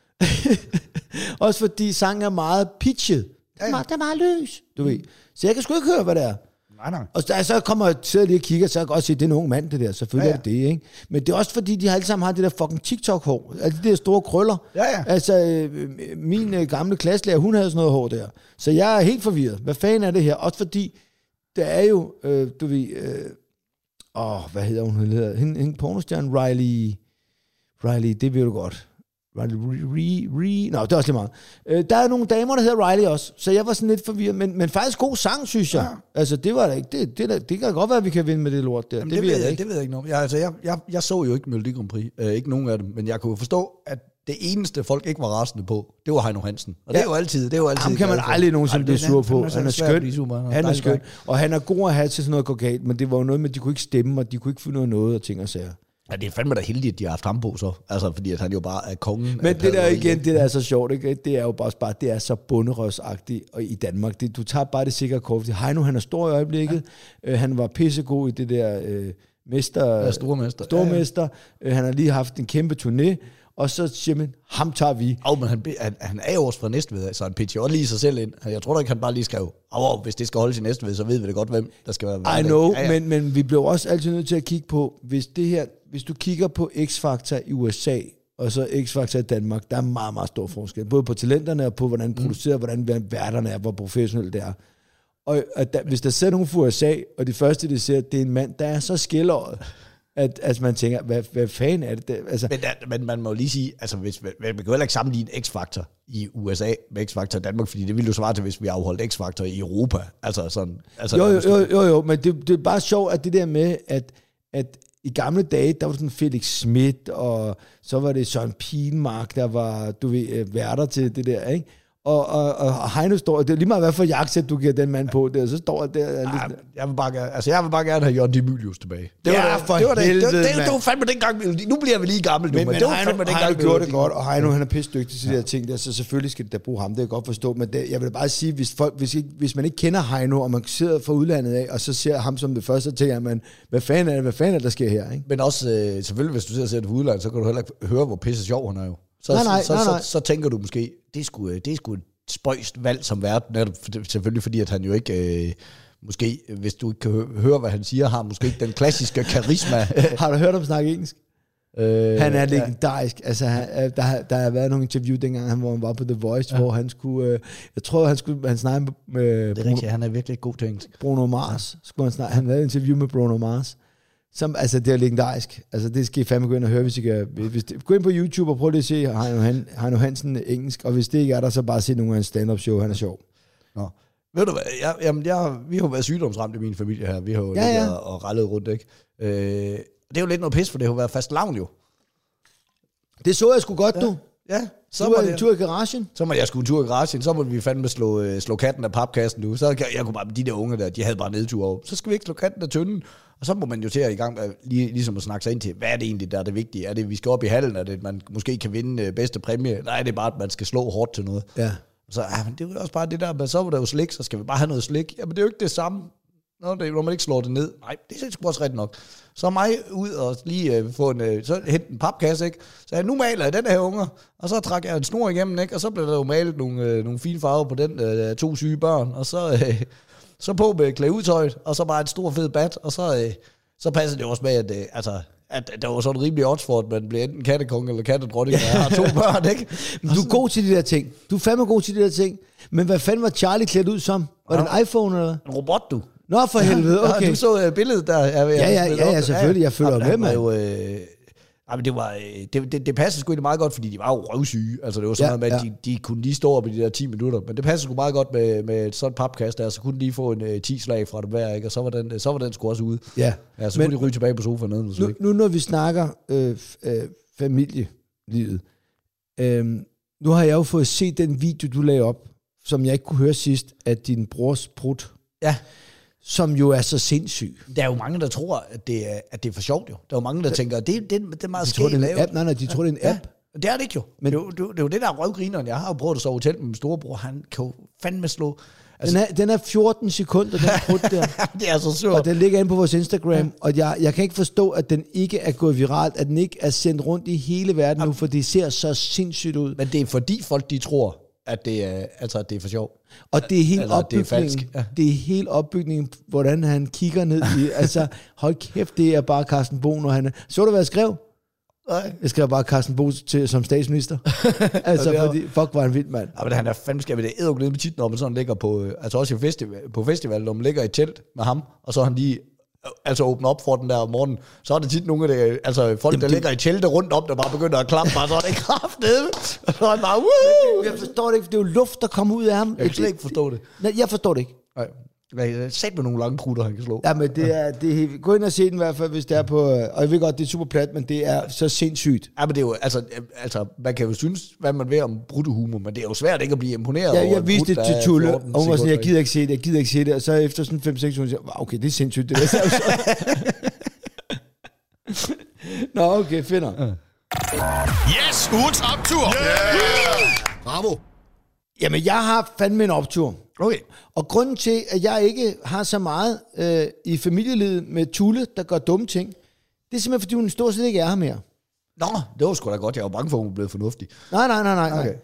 S5: Også fordi sangen er meget pitchet. Det er meget løs, du ved. Så jeg kan sgu ikke høre, hvad det er.
S6: Nej.
S5: Og så kommer jeg til at lige kigge, så jeg kan også sige, det er en ung mand, det der. Selvfølgelig er det, ikke? Men det er også fordi, de alle sammen har det der fucking TikTok-hår. Altså de der store krøller. Ja. Altså, min gamle klasselærer, hun havde sådan noget hår der. Så jeg er helt forvirret. Hvad fanden er det her? Også fordi, der er jo, du ved... hvad hedder hun? Hende pornostjerne, Riley, det ved du godt. Riley, nå, det er også lidt meget. Der er nogle damer, der hedder Riley også, så jeg var sådan lidt forvirret, men faktisk god sang, synes jeg. Ja. Altså, det var da ikke, det kan godt være, at vi kan vinde med det lort der.
S6: Jamen, det ved jeg ikke noget. Jeg så jo ikke Melodi Grand Prix, ikke nogen af dem, men jeg kunne forstå, at det eneste folk ikke var rasende på, det var Heino Hansen. Og det er jo altid. Ham
S5: kan man aldrig nogensinde blive sur på. Han er skøn, og han er god at have til sådan noget går galt, men det var jo noget med, at de kunne ikke stemme, og de kunne ikke finde noget og ting og sager.
S6: Ja, det er fandme da heldigt, at de har haft ham på så. Altså, fordi at han jo bare er kongen.
S5: Men det der igen, det der er så sjovt, ikke? Det er jo bare, det er så bunderøvsagtigt i Danmark. Du tager bare det sikre kort. Heino, han er stor i øjeblikket. Ja. Han var pissegod i det der stormester. Ja. Han har lige haft en kæmpe turné. Og så siger man, ham tager vi.
S6: Men han er jo også fra Næstved, så han pitcher også lige sig selv ind. Jeg tror da ikke, han bare lige skrev, hvis det skal holdes i Næstved, så ved vi det godt, hvem der skal være.
S5: I know, men vi blev også altid nødt til at kigge på, hvis du kigger på X-Factor i USA, og så X-Factor i Danmark, der er meget, meget stor forskel. Både på talenterne og på, hvordan producerer, hvordan værterne er, hvor professionelt det er. Og hvis der ser nogen fra USA, og det første, de ser, det er en mand, der er så skælåret, at man tænker, hvad fanden er det? Altså,
S6: men man må jo lige sige, altså man kan jo heller ikke sammenligne X-Factor i USA med X-Factor i Danmark, fordi det ville jo svare til, hvis vi afholdt X-Factor i Europa. Altså sådan. Altså,
S5: jo, men det er bare sjovt, at det der med, at i gamle dage, der var sådan Felix Schmidt, og så var det Søren Pilmark, der var, værter til det der, ikke? Og Heino står, det er lige meget, hvad for jagtsæt du giver den mand på der, så står der.
S6: Jeg vil bare gerne have Jørgen Demilius tilbage.
S5: Det
S6: var fandme dengang, nu bliver vi lige gammel.
S5: Men Heino gjorde det godt, og Heino, han er pissdygtig til de her ting der, så selvfølgelig skal det da bruge ham, det kan jeg godt forstå, men jeg vil bare sige, hvis man ikke kender Heino, og man sidder fra udlandet af, og så ser ham som det første, så tænker man, hvad fanden er det, der sker her, ikke?
S6: Men også, selvfølgelig, hvis du sidder og ser det fra udlandet, så kan du heller ikke høre, hvor pisse sjov han er jo. Så tænker du måske, det er sgu et spøjst valg som vært, selvfølgelig fordi, at han jo ikke, måske, hvis du ikke kan høre, hvad han siger, har måske ikke den klassiske karisma.
S5: Har du hørt ham snakke engelsk? Han er legendarisk. Altså, der har været nogle interview dengang, hvor han var på The Voice, hvor han skulle, jeg tror, han snakkede med
S6: det er rigtigt, han er virkelig god til engelsk.
S5: Bruno Mars. Han havde et interview med Bruno Mars. Som, altså, det er legendarisk. Altså, det skal I fandme gå ind og høre, hvis I kan. Gå ind på YouTube og prøv lige at se Heino Hansen engelsk, og hvis det ikke er der, så bare se nogle af hans stand-up show. Han er sjov.
S6: Nå. Ved du hvad, vi har jo været sygdomsramt i min familie her. Vi har jo og rallet rundt, ikke? Det er jo lidt noget pis, for det har jo været fast lavn jo.
S5: Det så jeg sgu godt, du.
S6: Ja.
S5: Så var det en tur i garagen.
S6: Så må jeg sgu en tur i garagen. Så må vi fandme slå katten af papkassen nu. Så jeg kunne bare, de der unge der, de havde bare nedtur over. Så skal vi ikke slå katten af tynden. Og så må man jo til at i gang med ligesom at snakke sig ind til, hvad er det egentlig, der er det vigtige? Er det, vi skal op i hallen? Er det, at man måske kan vinde bedste præmie? Nej, det er bare, at man skal slå hårdt til noget.
S5: Ja.
S6: Så men det er jo også bare det der, men så var der jo slik, så skal vi bare have noget slik. Jamen det er jo ikke det samme. når man ikke slår det ned. Nej, det er sgu også rigtigt nok. Så mig ud og lige få så hente en papkasse, ikke? Så jeg, nu maler jeg den her unger, og så trak jeg en snor igennem, ikke? Og så blev der jo malet nogle fine farver på den 2 syge børn, og så på med klædeudtøjet, og så bare et stort fed bat, og så passer det også med, at der var sådan en rimelig odds for, at man bliver enten kattekonge eller kattedronning, og jeg har 2 børn, ikke?
S5: Du er god til de der ting. Du er fandme god til de der ting. Men hvad fanden var Charlie klædt ud som? Var det en iPhone, eller?
S6: En robot, du.
S5: Nå, for helvede, okay.
S6: Ja, du så billedet der.
S5: Ja, selvfølgelig. Jeg følger med,
S6: mand. Det passer sgu ikke meget godt, fordi de var jo røvsyge. Altså, det var sådan noget med, at de kunne lige stå op i de der 10 minutter. Men det passer sgu meget godt med sådan et papkast der, så kunne de lige få en 10 slag fra dem hver, ikke? Og så var den sgu også ude. Ja, så kunne de ryge tilbage på sofaen.
S5: Nu når vi snakker familielivet, nu har jeg jo fået set den video, du lagde op, som jeg ikke kunne høre sidst, af din brors brud.
S6: Ja.
S5: Som jo er så sindssyg.
S6: Der er jo mange, der tror, at det er for sjovt jo. Der er jo mange, der tænker, at det er meget skægt lavet.
S5: Nej, de tror, det er en app.
S6: Det er det ikke jo. Men det er jo det, der er røvgrineren. Jeg har jo prøvet at sove hotel med min storebror. Han kan jo fandme slå.
S5: Altså, den er 14 sekunder, den brud der.
S6: Det er så sødt.
S5: Og den ligger inde på vores Instagram. Og jeg kan ikke forstå, at den ikke er gået viralt. At den ikke er sendt rundt i hele verden nu, for det ser så sindssygt ud.
S6: Men det er fordi folk, de tror, at det er for sjov.
S5: Og det er helt opbygningen. Det er helt opbygningen, hvordan han kigger ned i. Altså, hold kæft, det er bare Carsten Bo, når han er. Så du, hvad jeg skrev? Nej. Jeg skrev bare Carsten Bo som statsminister. Altså, fordi fuck, var han vild, mand.
S6: Ja, men han er fandme skæv. Det er edderglede med tit, når man sådan ligger på, altså også på festival, når man ligger i et telt med ham, og så er han lige åbner op for den der om morgenen, så er det tit nogle af det, folk, der ligger i telte rundt om, der bare begynder at klappe, bare så er det kraftedeme. Og så er han bare, woo!
S5: Jeg forstår det ikke, det er jo luft, der kommer ud af ham.
S6: Jeg kan slet ikke forstå det.
S5: Nej, jeg forstår det ikke.
S6: Nej. Sæt med nogle lange prutter, han kan slå.
S5: Ja, men det er gå ind og se den i hvert fald, hvis det er på, og jeg ved godt, det er super plat, men det er så sindssygt.
S6: Ja, men det er jo, altså man kan jo synes, hvad man vil om bruttehumor, men det er jo svært ikke at blive imponeret
S5: over. Jeg viste det til Tulle, og hun var sådan, jeg gider ikke se det, og så efter sådan 5-6 år, siger okay, det er sindssygt, det der. Nå, okay, finder.
S7: Yes, ugens optur!
S2: Yeah! Bravo!
S5: Jamen, jeg har fandme en optur.
S6: Okay.
S5: Og grunden til, at jeg ikke har så meget i familielivet med Tulle, der gør dumme ting, det er simpelthen, fordi hun stort set ikke er her mere.
S6: Nå, det var sgu da godt. Jeg var bange for, at hun blev fornuftig.
S5: Nej. Okay.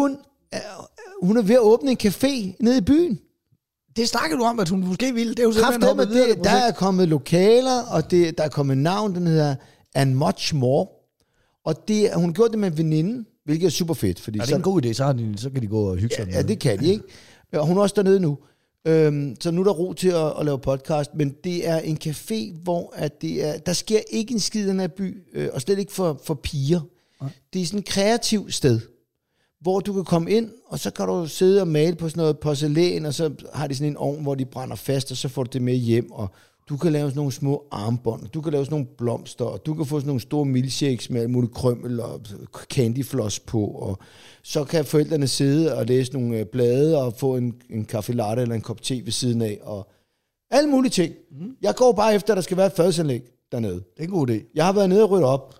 S5: Hun er ved at åbne en café nede i byen.
S6: Det snakker du om, at hun måske ville. Det er jo simpelthen
S5: der er kommet lokaler, og der er kommet navn, den hedder And Much More. Og hun gjorde det med en veninde, hvilket er super fedt. Fordi
S6: det er en god idé, så kan de gå og hygge sig.
S5: Ja, det kan de, ikke? Og hun er også dernede nu. Så nu er der ro til at lave podcast, men det er en café, hvor der sker ikke en skid i den her by, og slet ikke for piger. Ja. Det er sådan et kreativt sted, hvor du kan komme ind, og så kan du sidde og male på sådan noget porcelæn, og så har de sådan en ovn, hvor de brænder fast, og så får du det med hjem, og du kan lave sådan nogle små armbånd, du kan lave sådan nogle blomster, og du kan få sådan nogle store milkshakes med alt muligt krømmel og candyfloss på, og så kan forældrene sidde og læse nogle blade og få en kaffe latte eller en kop te ved siden af, og alle mulige ting. Mm. Jeg går bare efter, at der skal være et fadsanlæg dernede.
S6: Det er en god idé.
S5: Jeg har været nede og ryddet op,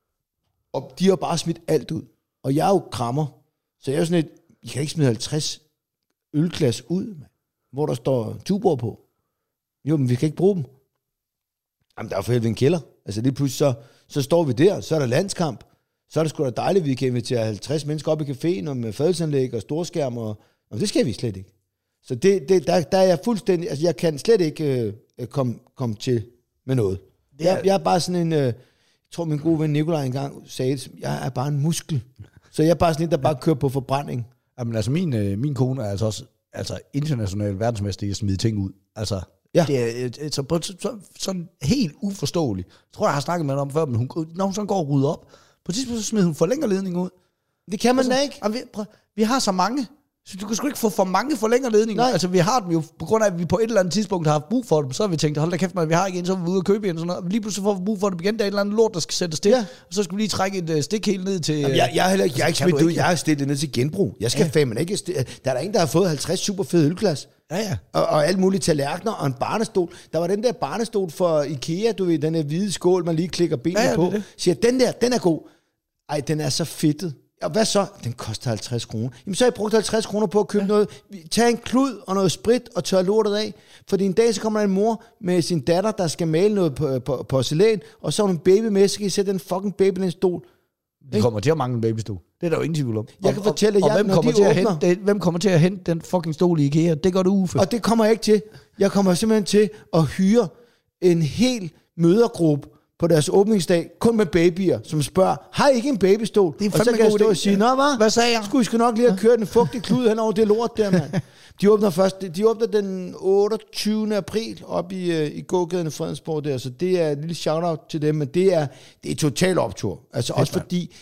S5: og de har bare smidt alt ud. Og jeg er jo krammer, så jeg er jo sådan I kan ikke smide 50 ølglas ud, hvor der står Tuborg på. Jo, men vi kan ikke bruge dem. Jamen, der er for helvede en kælder. Altså lige pludselig, så står vi der, så er der landskamp. Så er det sgu da dejligt, at vi kan invitere 50 mennesker op i caféen, og med fadelsanlæg og storskærm, og det skal vi slet ikke. Så der er jeg fuldstændig, altså jeg kan slet ikke komme til med noget. Jeg er bare sådan en, jeg tror min gode ven Nikolaj engang sagde det, jeg er bare en muskel. Så jeg er bare sådan en, der bare kører på forbrænding.
S6: Jamen altså min kone er altså også international verdensmester i at smide ting ud. Altså, ja. Det er sådan helt uforståeligt. Jeg tror, jeg har snakket med hende om før, men når hun sådan går og rydder op, på et tidspunkt så smider hun forlængerledning ud.
S5: Det kan man da ikke.
S6: Vi har så mange, så du kan sgu ikke få for mange forlængerledninger. Altså vi har dem jo, på grund af at vi på et eller andet tidspunkt har haft brug for dem, så har vi tænkt, hold da kæft, man, vi har ikke en, så er vi ude og købe en, sådan noget. Lige pludselig får vi brug for dem igen, der er et eller andet lort, der skal sættes til, og så skal vi lige trække et stik helt ned til... Jamen, jeg er ikke smidt ud, jeg har stillet ned til genbrug. Jeg skal fandme ikke... Der er der en, der har fået 50 super fede ølglas. Ja. Og alt muligt tallerkener og en barnestol. Der var den der barnestol for IKEA, du ved, den der hvide skål, man lige klikker benene på. Det. Siger, den er god. Ej, den er så fedtet.
S5: Og hvad så? Den koster 50 kroner. Jamen, så har jeg brugt 50 kroner på at købe noget. Tag en klud og noget sprit og tør lortet af. Fordi en dag, så kommer der en mor med sin datter, der skal male noget på porcelæn, og så har hun en baby med, så kan I sætte den fucking baby i en stol.
S6: De kommer til at mangle en babystol. Det er der jo ingen tvivl om.
S5: Jeg kan fortælle jer,
S6: hvem kommer til at hente den fucking stol i IKEA? Det gør du, Uffe.
S5: Og det kommer jeg ikke til. Jeg kommer simpelthen til at hyre en hel mødergruppe på deres åbningsdag, kun med babyer, som spørger, har I ikke en babystol?
S6: Det er
S5: og så kan jeg stå og sige, nå
S6: hvad sagde jeg?
S5: Skulle I nok lige have kørt en fugtig klud hen over det lort der, mand. De åbner den 28. april op i gågaden i Fredensborg der, så det er et lille shout-out til dem, men det er total optur. Altså også fordi,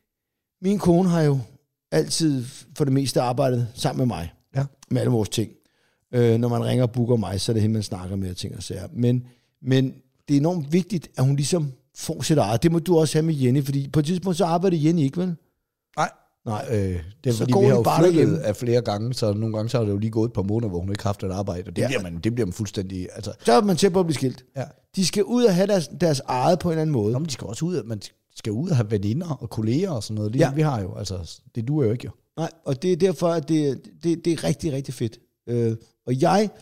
S5: min kone har jo altid for det meste arbejdet sammen med mig, med alle vores ting. Når man ringer og booker mig, så er det hende, man snakker med og ting og sager. Men det er enormt vigtigt, at hun ligesom får sit eget. Det må du også have med Jenny, fordi på et tidspunkt så arbejder Jenny ikke, vel?
S6: Nej. Det er så fordi, vi har jo flyttet af flere gange, så nogle gange så har det jo lige gået et par måneder, hvor hun ikke har haft et arbejde, og det bliver man fuldstændig... Altså.
S5: Så er man til på at blive skilt. Ja. De skal ud og have deres eget på en eller anden måde.
S6: Jamen, de skal også man skal ud og have veninder og kolleger og sådan noget. Lige vi har jo, altså, det duer jo ikke jo.
S5: Nej, og det er derfor, at det er rigtig, rigtig fedt. Og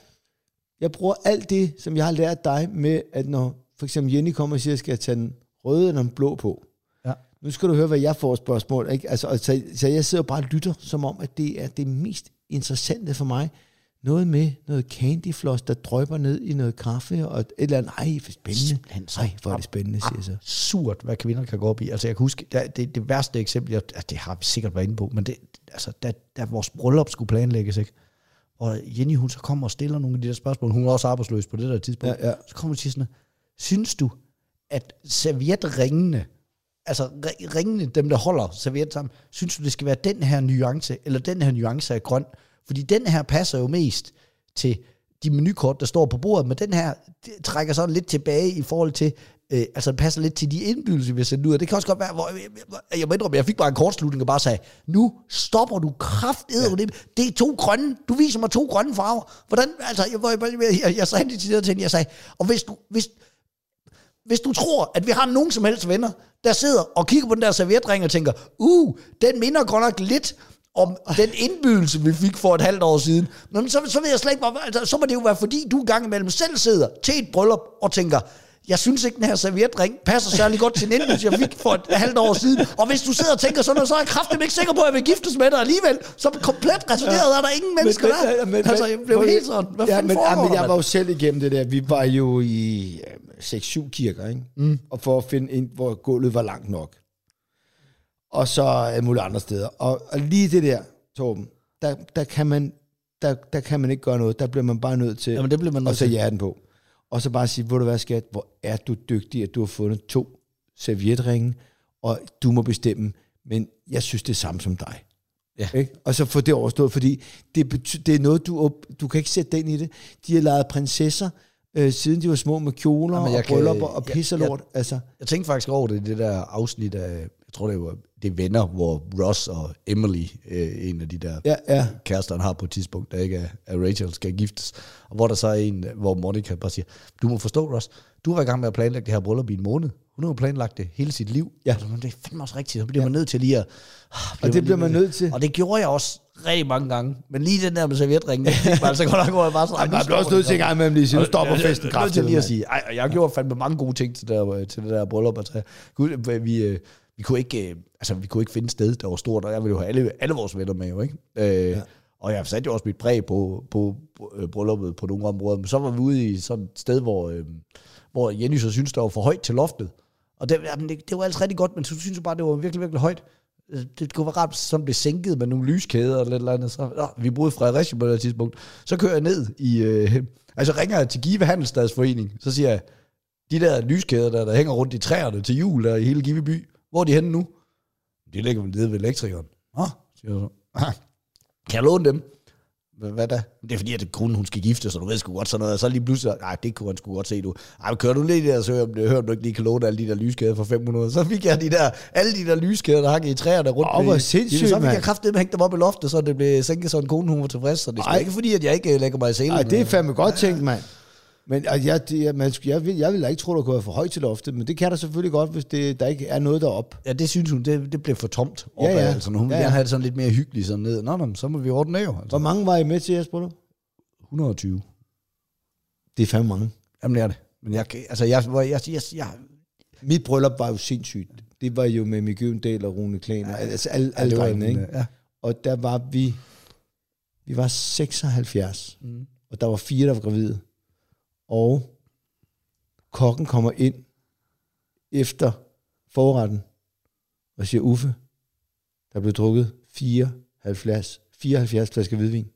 S5: jeg bruger alt det, som jeg har lært dig med, at når for eksempel Jenny kommer og siger, at jeg skal tage den røde eller den blå på. Ja. Nu skal du høre, hvad jeg får spørgsmål. Ikke? Altså, så jeg sidder og bare og lytter, som om, at det er det mest interessante for mig. Noget med noget candyfloss, der drøber ned i noget kaffe, og et eller andet. Ej, for spændende. Ej, hvor er det spændende, siger jeg så.
S6: Absurd, hvad kvinder kan gå op i. Altså, jeg kan huske, det værste eksempel, det har vi sikkert været inde på, men det, altså, da vores bryllup skulle planlægges, ikke? Og Jenny, hun så kommer og stiller nogle af de der spørgsmål. Hun er også arbejdsløs på det der tidspunkt. Ja. Så kommer hun til sådan, synes du, at servietringene, altså ringene, dem der holder serviet sammen, synes du, det skal være den her nuance, eller den her nuance af grøn? Fordi den her passer jo mest til de menukort, der står på bordet, men den her trækker sådan lidt tilbage i forhold til, altså det passer lidt til de indbydelser, vi har sendt ud. Og det kan også godt være, hvor jeg må indrømme, jeg fik bare en kortslutning og bare sagde, nu stopper du kraftedeme. Det er 2 grønne. Du viser mig 2 grønne farver. Hvordan, altså, jeg sagde det til hende, jeg sagde, og hvis du tror, at vi har nogen som helst venner, der sidder og kigger på den der servietring og tænker, den minder godt nok lidt om den indbydelse, vi fik for et halvt år siden. Men så ved jeg slet ikke, altså, så må det jo være, fordi du gang imellem selv sidder til et bryllup og tænker, jeg synes ikke, den her servietring passer særlig godt til en indbydelse, jeg fik for et halvt år siden. Og hvis du sidder og tænker sådan noget, så er jeg kraftigt ikke sikker på, at jeg vil giftes med dig alligevel. Så komplet returneret er der ingen mennesker der. Altså, jeg blev helt sådan, hvad fanden foregår der?
S5: Jeg var jo selv igennem det der. Vi var jo i 6-7 kirker, ikke? Og for at finde ind, hvor gulvet var langt nok. Og så mulige andre steder. Og lige det der, Torben, der kan man ikke gøre noget. Der bliver man bare nødt til at sætte hjerten på. Og så bare sige, hvor du hvad, skat, hvor er du dygtig, at du har fundet 2 servietringe, og du må bestemme, men jeg synes det er samme som dig. Ja. Ikke? Og så få det overstået, fordi det er noget, du kan ikke sætte dig ind i det. De har leget prinsesser, siden de var små med kjoler og bryllupper og pisserlort. Altså.
S6: Jeg tænkte faktisk over det der afsnit af, jeg tror det er Venner, hvor Ross og Emily, en af de der kærester, han har på et tidspunkt, der ikke er Rachel, skal giftes. Og hvor der så er en, hvor Monica bare siger, du må forstå, Ross, du var i gang med at planlægge det her bryllup i en måned. Hun har jo planlagt det hele sit liv. Ja. Altså, det er fandme også rigtigt. Så bliver man nødt til lige at...
S5: Og det bliver man nødt til.
S6: Og det gjorde jeg også rigtig mange gange. Men lige den der med servietringen, altså godt nok bare sådan...
S5: Man bliver også nødt til en gang imellem lige at sige, nu stopper festen kraftigt.
S6: Nødt til lige at sige, jeg gjorde fandme mange gode ting til det der bryllup. Altså, vi kunne ikke finde et sted, der var stort, og jeg ville jo have alle vores venner med, jo, ikke? Og jeg satte jo også mit præg på brylluppet på nogle områder, men så var vi ude i sådan et sted, hvor Jenny så synes, der var for højt til loftet. Og det var altså rigtig godt, men så synes jeg bare, det var virkelig, virkelig højt. Det kunne være rart, hvis sådan blev sænket med nogle lyskæder eller et eller andet. Så, vi boede i Fredericia på det tidspunkt. Så kører jeg ned i... ringer jeg til Give Handelsstadsforening, så siger jeg, de der lyskæder, der hænger rundt i træerne til jul der i hele Give by, hvor er de henne nu? De ligger vel nede ved elektrikeren. Siger jeg så. Kan jeg låne dem? Hvad da? Det er fordi, at grunden, hun skal gifte, så du ved sgu godt sådan noget. Og så lige pludselig, nej, det kunne han sgu godt se, du. Ej, kører du lidt der, så hører du ikke lige kan låne alle de der lyskæder for 500. Så fik jeg alle de der lyskæder, der hang i træerne rundt.
S5: Hvor sindssygt,
S6: så fik jeg kraftedeme hængt dem op i loftet, så det blev sænket, så en kone, hun var tilfreds. Så det er ikke fordi, at jeg ikke lægger mig i selen.
S5: Nej, det er fandme godt tænkt, mand. Men jeg vil da ikke tro, der kunne være for højt til loftet, men det kan der selvfølgelig godt, hvis der ikke er noget deroppe.
S6: Ja, det synes hun, det blev for tomt opad.
S5: Ja.
S6: Altså, hun vil gerne have det sådan lidt mere hyggeligt sådan ned. Nå, så må vi ordne jo. Altså.
S5: Hvor mange var I med til jeres bryllup?
S6: 120.
S5: Det er fandme mange.
S6: Jamen, det er det. Men jeg
S5: Mit bryllup var jo sindssygt. Det var jo med Mikke Øgendahl og Rune Klan, altså alle drengene, ikke?
S6: Ja.
S5: Og der var vi var 76, og der var 4, der var gravide. Og kokken kommer ind efter forretten og siger, Uffe, der blev drukket 74 flasker hvidvin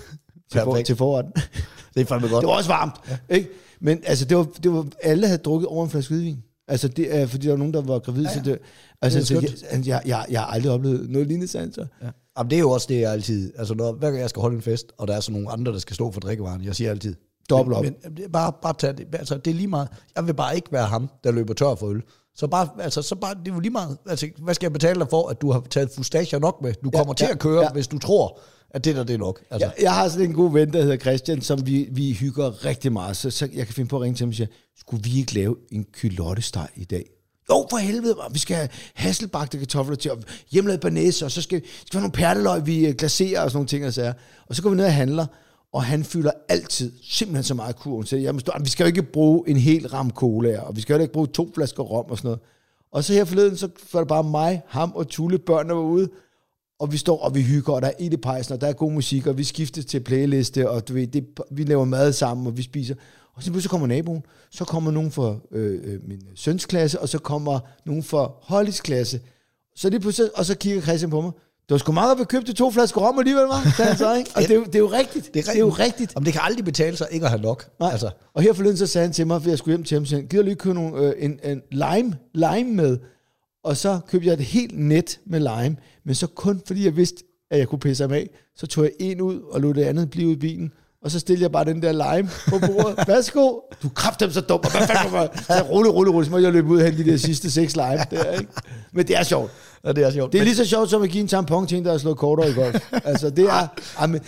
S5: til forretten.
S6: Det er fandme godt.
S5: Det var også varmt, ikke? Men altså, det var alle havde drukket over en flaske hvidvin. Altså, det er, fordi der var nogen, der var gravide. Ja. Så det, altså, jeg har aldrig oplevet noget lignende sanser. Ja.
S6: Jamen, det er jo også det, jeg altid... Altså, hver gang jeg skal holde en fest, og der er så nogle andre, der skal stå for drikkevaren, jeg siger altid...
S5: Dobbelt op.
S6: Men bare tage det. Altså, det er lige meget. Jeg vil bare ikke være ham, der løber tør for øl. Så bare, det er jo lige meget. Altså, hvad skal jeg betale dig for, at du har taget fustager nok med? Du kommer til at køre, hvis du tror, at det er nok. Altså.
S5: Jeg har sådan en god ven, der hedder Christian, som vi hygger rigtig meget. Så jeg kan finde på at ringe til ham og sige, skulle vi ikke lave en kylottesteg i dag? Jo, for helvede, vi skal have hasselbagte kartofler til, og hjemmelavet banæs, og så skal vi have nogle perleløg, vi glaserer og sådan nogle ting og sager. Og så går vi ned og handler, og han fylder altid simpelthen så meget kurven. Så vi skal jo ikke bruge en hel ram cola, og vi skal jo ikke bruge 2 flasker rom og sådan noget. Og så her forleden, så var det bare mig, ham og Tulle, børnene var ude, og vi står og vi hygger, og der er ild i pejsen, og der er god musik, og vi skifter til playliste, og du ved, vi laver mad sammen, og vi spiser. Og så kommer naboen, så kommer nogen fra min søns klasse, og så kommer nogen fra Hollys klasse. Så lige pludselig, og så kigger Christian på mig. Det var sgu meget at købe 2 flasker rom alligevel, var så, ikke? Og det er jo rigtigt. Det er jo rigtigt.
S6: Om det kan aldrig betale sig ikke at have nok.
S5: Nej. Altså. Og her forleden så sagde han til mig, for jeg skulle hjem til ham, så han gider lige købe en lime med. Og så købte jeg et helt net med lime, men så kun fordi jeg vidste, at jeg kunne pisse ham af, så tog jeg en ud og lod det andet blive ud i bilen. Og så stillede jeg bare den der lime på bordet. Værsgo. Du kraftedeme så dum. Så rulle. Så må jeg løbe ud og hente de der sidste 6 lime der, ikke? Men det er sjovt.
S6: Ja, det er sjovt.
S5: Det er lige så sjovt som at give en tampon til en, der har slået kortere i golf. Altså, det er... Amen,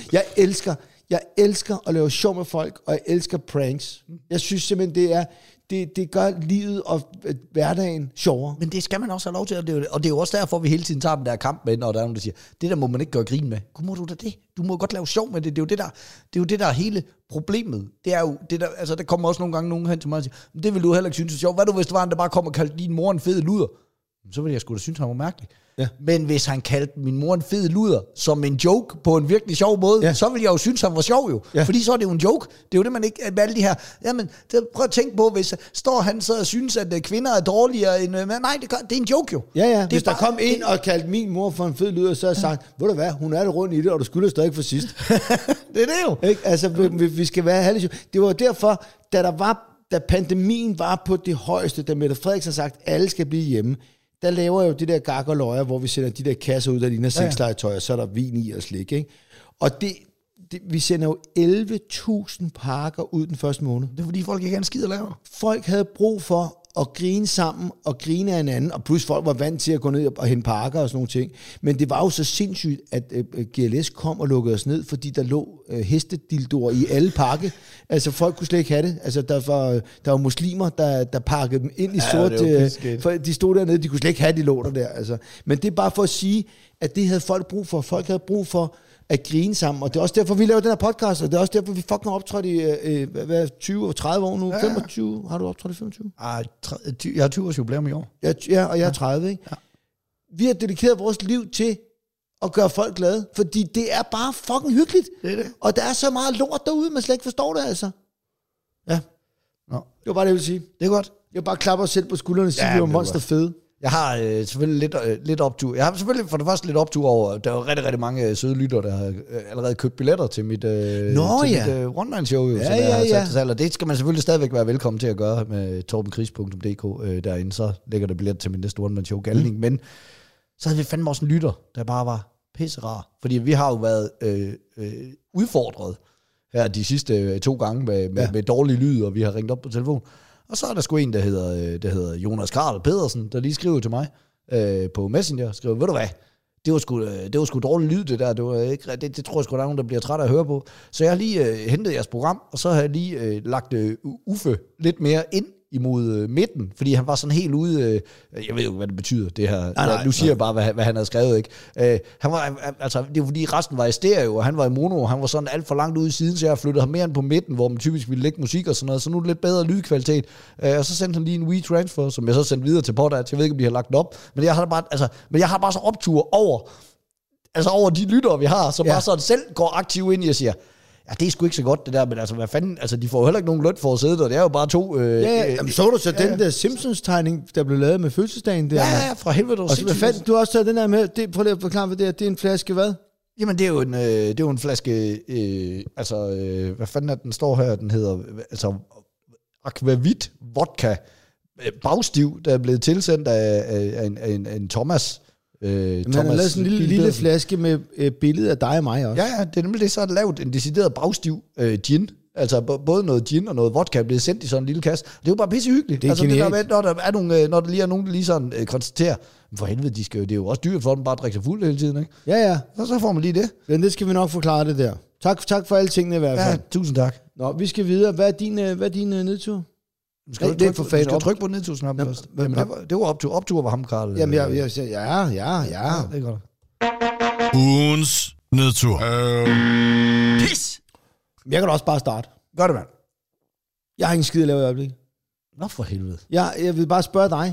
S5: jeg elsker at lave sjov med folk, og jeg elsker pranks. Jeg synes simpelthen, det gør livet og hverdagen sjovere.
S6: Men det skal man også have lov til, og det er jo også derfor, vi hele tiden tager den der kamp med, når der er nogen, der siger, det der må man ikke gøre grin med. Gud, må du da det? Du må godt lave sjov med det. Det er jo det der er hele problemet. Det er jo det der, altså der kommer også nogle gange nogen hen til mig og siger, det vil du heller ikke synes er sjovt. Hvad du, hvis det var en, der bare kom og kaldte din mor en fed luder? Så ville jeg sgu da synes, han var mærkelig. Ja. Men hvis han kaldte min mor en fed luder som en joke på en virkelig sjov måde, så ville jeg jo synes, han var sjov jo. Ja. Fordi så er det jo en joke. Det er jo det, man ikke... Med alle de her... Jamen, prøv at tænke på, hvis står han så og synes, at kvinder er dårligere end... Nej, det er en joke jo.
S5: Ja. Hvis der kom en og kaldte min mor for en fed luder, så har jeg sagt, ved du hvad, hun er det rundt i det, og du skylder stadig for sidst.
S6: Det er det jo.
S5: Ikke? Altså, vi skal være herlige. Det var derfor, da pandemien var på det højeste, da Mette Frederiksen har sagt, at alle skal blive hjemme, der laver jeg jo det der gak og løjer, hvor vi sender de der kasser ud, der ligner sexlegetøj, og så er der vin i og slik, ikke? Og vi sender jo 11.000 pakker ud den første måned.
S6: Det er fordi folk ikke har en skid at lave.
S5: Folk havde brug for at grine sammen og grine af hinanden, og plus folk var vant til at gå ned og hente pakker og sådan nogle ting. Men det var jo så sindssygt, at GLS kom og lukkede os ned, fordi der lå hestedildoer i alle pakke. Altså folk kunne slet ikke have det. Altså der var muslimer, der pakkede dem ind i sort. For de stod dernede, de kunne slet ikke have de lå der. Altså. Men det er bare for at sige, at det havde folk brug for. Folk havde brug for at grine sammen, og det er også derfor, vi laver den her podcast, og det er også derfor, vi fucking har optrådt i 20 og 30 år nu. 25, har du optrådt i 25?
S6: Jeg har 20 års jubilæum i år.
S5: Ja, og jeg er 30, ikke? Ja. Vi har dedikeret vores liv til at gøre folk glade, fordi det er bare fucking hyggeligt.
S6: Det er det.
S5: Og der er så meget lort derude, man slet ikke forstår det, altså. Ja.
S6: Nå.
S5: Det var bare det, jeg ville sige.
S6: Det er godt.
S5: Jeg bare klapper os selv på skuldrene og siger, vi var monster fede.
S6: Jeg har selvfølgelig lidt optur. Jeg har selvfølgelig for det første lidt optur over, der er rigtig, rigtig mange søde lyttere, der har allerede købt billetter til mit one-man-show. Ja. Det skal man selvfølgelig stadigvæk være velkommen til at gøre med torbenkris.dk derinde. Så ligger der billetter til min næste one-man-show, Galning. Men så havde vi fandme også en lytter, der bare var pisserar. Fordi vi har jo været udfordret her de sidste 2 gange med dårlig lyd, og vi har ringt op på telefon. Og så er der sgu en, der hedder Jonas Karl Pedersen, der lige skriver til mig på Messenger, skriver, ved du hvad, det var sgu dårlig lyd, det der. Det tror jeg sgu, der er nogen, der bliver træt af at høre på. Så jeg har lige hentet jeres program, og så har jeg lige lagt Uffe lidt mere ind imod midten, fordi han var sådan helt ude, jeg ved jo, hvad det betyder, det her. Nej, nu siger jeg bare, hvad han havde skrevet, ikke? Han var, altså, det var fordi resten var i stereo, og han var i mono, og han var sådan alt for langt ude i siden, så jeg flyttede ham mere ind på midten, hvor man typisk ville lægge musik og sådan noget, så nu er det lidt bedre lydkvalitet. Og så sendte han lige en WeTransfer, som jeg så sendte videre til Podat. Jeg ved ikke, om de har lagt den op, men jeg har bare så optur over de lyttere, vi har, som bare sådan selv går aktivt ind i og siger, ja, det er sgu ikke så godt, det der, men altså, hvad fanden, altså, de får jo heller ikke nogen løn for at sidde der, det er jo bare to...
S5: Jamen, så du så den der Simpsons-tegning, der blev lavet med fødselsdagen der?
S6: Ja, fra helvede.
S5: Og så hvad fanden, du har også taget den der med, prøv lige at forklare, hvad det er, det er en flaske hvad?
S6: Jamen, det er jo en flaske, hvad fanden er den står her, den hedder, altså, Aquavit vodka, bagstiv, der er blevet tilsendt af en Thomas.
S5: Man har lavet sådan en lille flaske med billede af dig og mig også.
S6: Ja, det er nemlig det, så er lavet en decideret bagstiv gin. Altså både noget gin og noget vodka er blevet sendt i sådan en lille kasse. Det er jo bare pisse hyggeligt.
S5: Det er altså, det der
S6: med, når der lige er nogen, der lige sådan konstaterer, for helvede, det er jo også dyrt for dem bare at drikke sig fuld hele tiden, ikke?
S5: Ja.
S6: Så får man lige det.
S5: Men det skal vi nok forklare det der. Tak for alle tingene i hvert fald.
S6: Ja, tusind tak.
S5: Nå, vi skal videre. Hvad er din nedtur?
S6: Skal du trykke på nedtursknappen først? Jamen, det var optur var ham, Karl.
S5: Jamen, ja. Det
S6: er godt.
S7: Ugens nedtur.
S5: Pis! Jeg kan da også bare starte.
S6: Gør det, mand.
S5: Jeg har ingen skid at lave i øjeblikket.
S6: Nå, for helvede.
S5: Jeg vil bare spørge dig.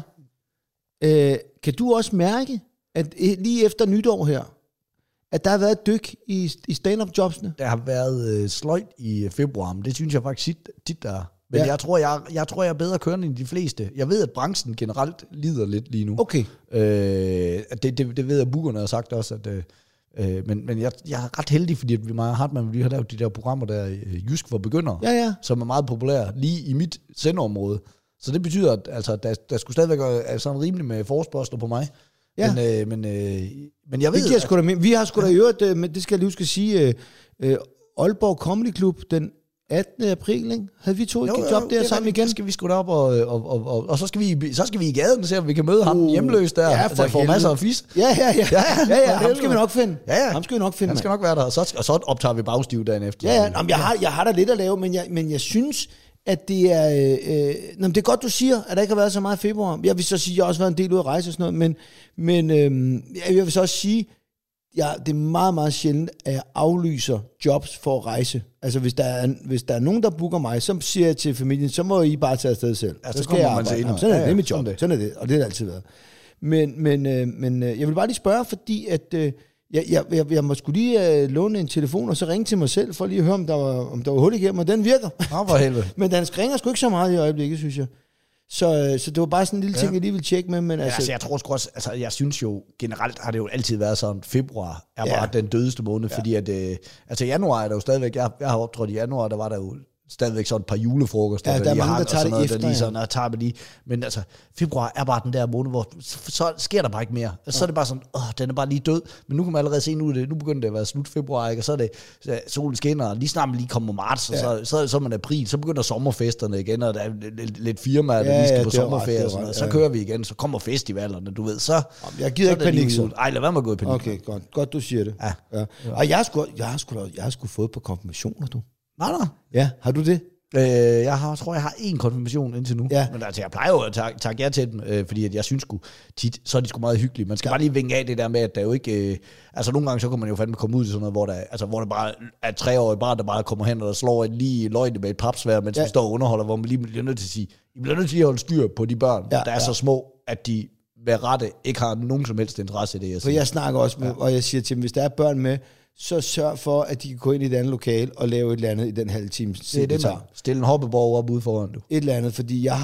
S5: Kan du også mærke, at lige efter nytår her, at der har været et dyk i stand-up-jobsene?
S6: Der har været sløjt i februar, men det synes jeg faktisk tit der er. Men jeg tror, jeg er bedre kørende end de fleste. Jeg ved, at branchen generelt lider lidt lige nu.
S5: Okay.
S6: Det ved jeg, bookerne har sagt også, at... Men jeg er ret heldig, fordi vi meget Hartmann, vi har lavet de der programmer der Jysk for begyndere, som er meget populære lige i mit sendeområde. Så det betyder, at altså, der skulle stadigvæk være sådan rimelig med forespørgsler på mig. Ja. Men jeg ved...
S5: Det giver sgu da vi har sgu da hørt, men det skal jeg lige huske sige, Aalborg Comedy Club den 18. april, ikke? Havde vi to et job der sammen igen?
S6: Så skal vi sgu derop, og så skal vi i gaden og se, om vi kan møde ham hjemløs der, der får masser af fis.
S5: Ja. Ham skal vi nok finde. Ham skal vi nok finde.
S6: Han skal nok være der, og så optager vi bagstiv dagen efter.
S5: Ja. Jamen, jeg har da lidt at lave, men jeg synes, at det er... det er godt, du siger, at der ikke har været så meget i februar. Jeg vil så sige, at jeg har også været en del ude at rejse og sådan noget, men jeg vil så også sige, det er meget, meget sjældent, at jeg aflyser jobs for at rejse. Altså, hvis der er nogen, der booker mig, så siger jeg til familien, så må I bare tage afsted selv.
S6: Ja, så skal jeg arbejde.
S5: Sådan er det, det er mit job. Sådan er det, og det har det altid været. Men jeg vil bare lige spørge, fordi at jeg må skulle lige låne en telefon, og så ringe til mig selv, for lige at høre, om der var hul igennem, og den virker.
S6: Nå, for helvede.
S5: Men den ringer sgu ikke så meget i øjeblikket, synes jeg. Så det var bare sådan en lille ting, jeg lige ville tjekke med. Men
S6: altså, jeg tror sgu også, altså jeg synes jo, generelt har det jo altid været sådan, februar er bare den dødeste måned, fordi at, altså januar er der jo stadigvæk, jeg har optrådt i januar, der var der jo stadigvæk sådan et par julefrokoster,
S5: der er mange, der tager det efter.
S6: Der lige sådan, tager det lige. Men altså, februar er bare den der måned, hvor så sker der bare ikke mere. Så er det bare sådan, den er bare lige død. Men nu kan man allerede se, nu begynder det at være slut februar, ikke? Og så er det, solen skinner, og lige snart man lige kommer marts, og så er man april, så begynder sommerfesterne igen, og der er lidt firmaer, der lige skal på sommerferie og sådan noget. Så kører vi igen, så kommer festivalerne, du ved, så...
S5: Jeg gider ikke panik, så.
S6: Ej, lad være med at gå i panik.
S5: Okay, godt du siger det. Ja. Og jeg har sgu fået på konfirmationer, du.
S6: Nej.
S5: Ja, har du det?
S6: Jeg tror, jeg har én konfirmation indtil nu. Ja. Men altså, jeg plejer jo at takke jer til dem, fordi at jeg synes sgu tit, så er de sgu meget hyggelige. Man skal bare lige vinke af det der med, at der jo ikke... altså, nogle gange så kan man jo fandme komme ud til sådan noget, hvor der bare er et 3-årigt barn, der bare kommer hen og slår lige løgnet med et papsværd, mens vi står og underholder, hvor man lige bliver nødt til at sige, I bliver nødt til at holde styr på de børn, der er så små, at de med rette ikke har nogen som helst interesse i det.
S5: For jeg snakker også med, og jeg siger til dem, hvis der er børn med, så sørg for, at de kan gå ind i et andet lokal og lave et eller andet i den halve time.
S6: Det er det, man. Stille en hoppeborg op ude foran, du.
S5: Et eller andet, fordi der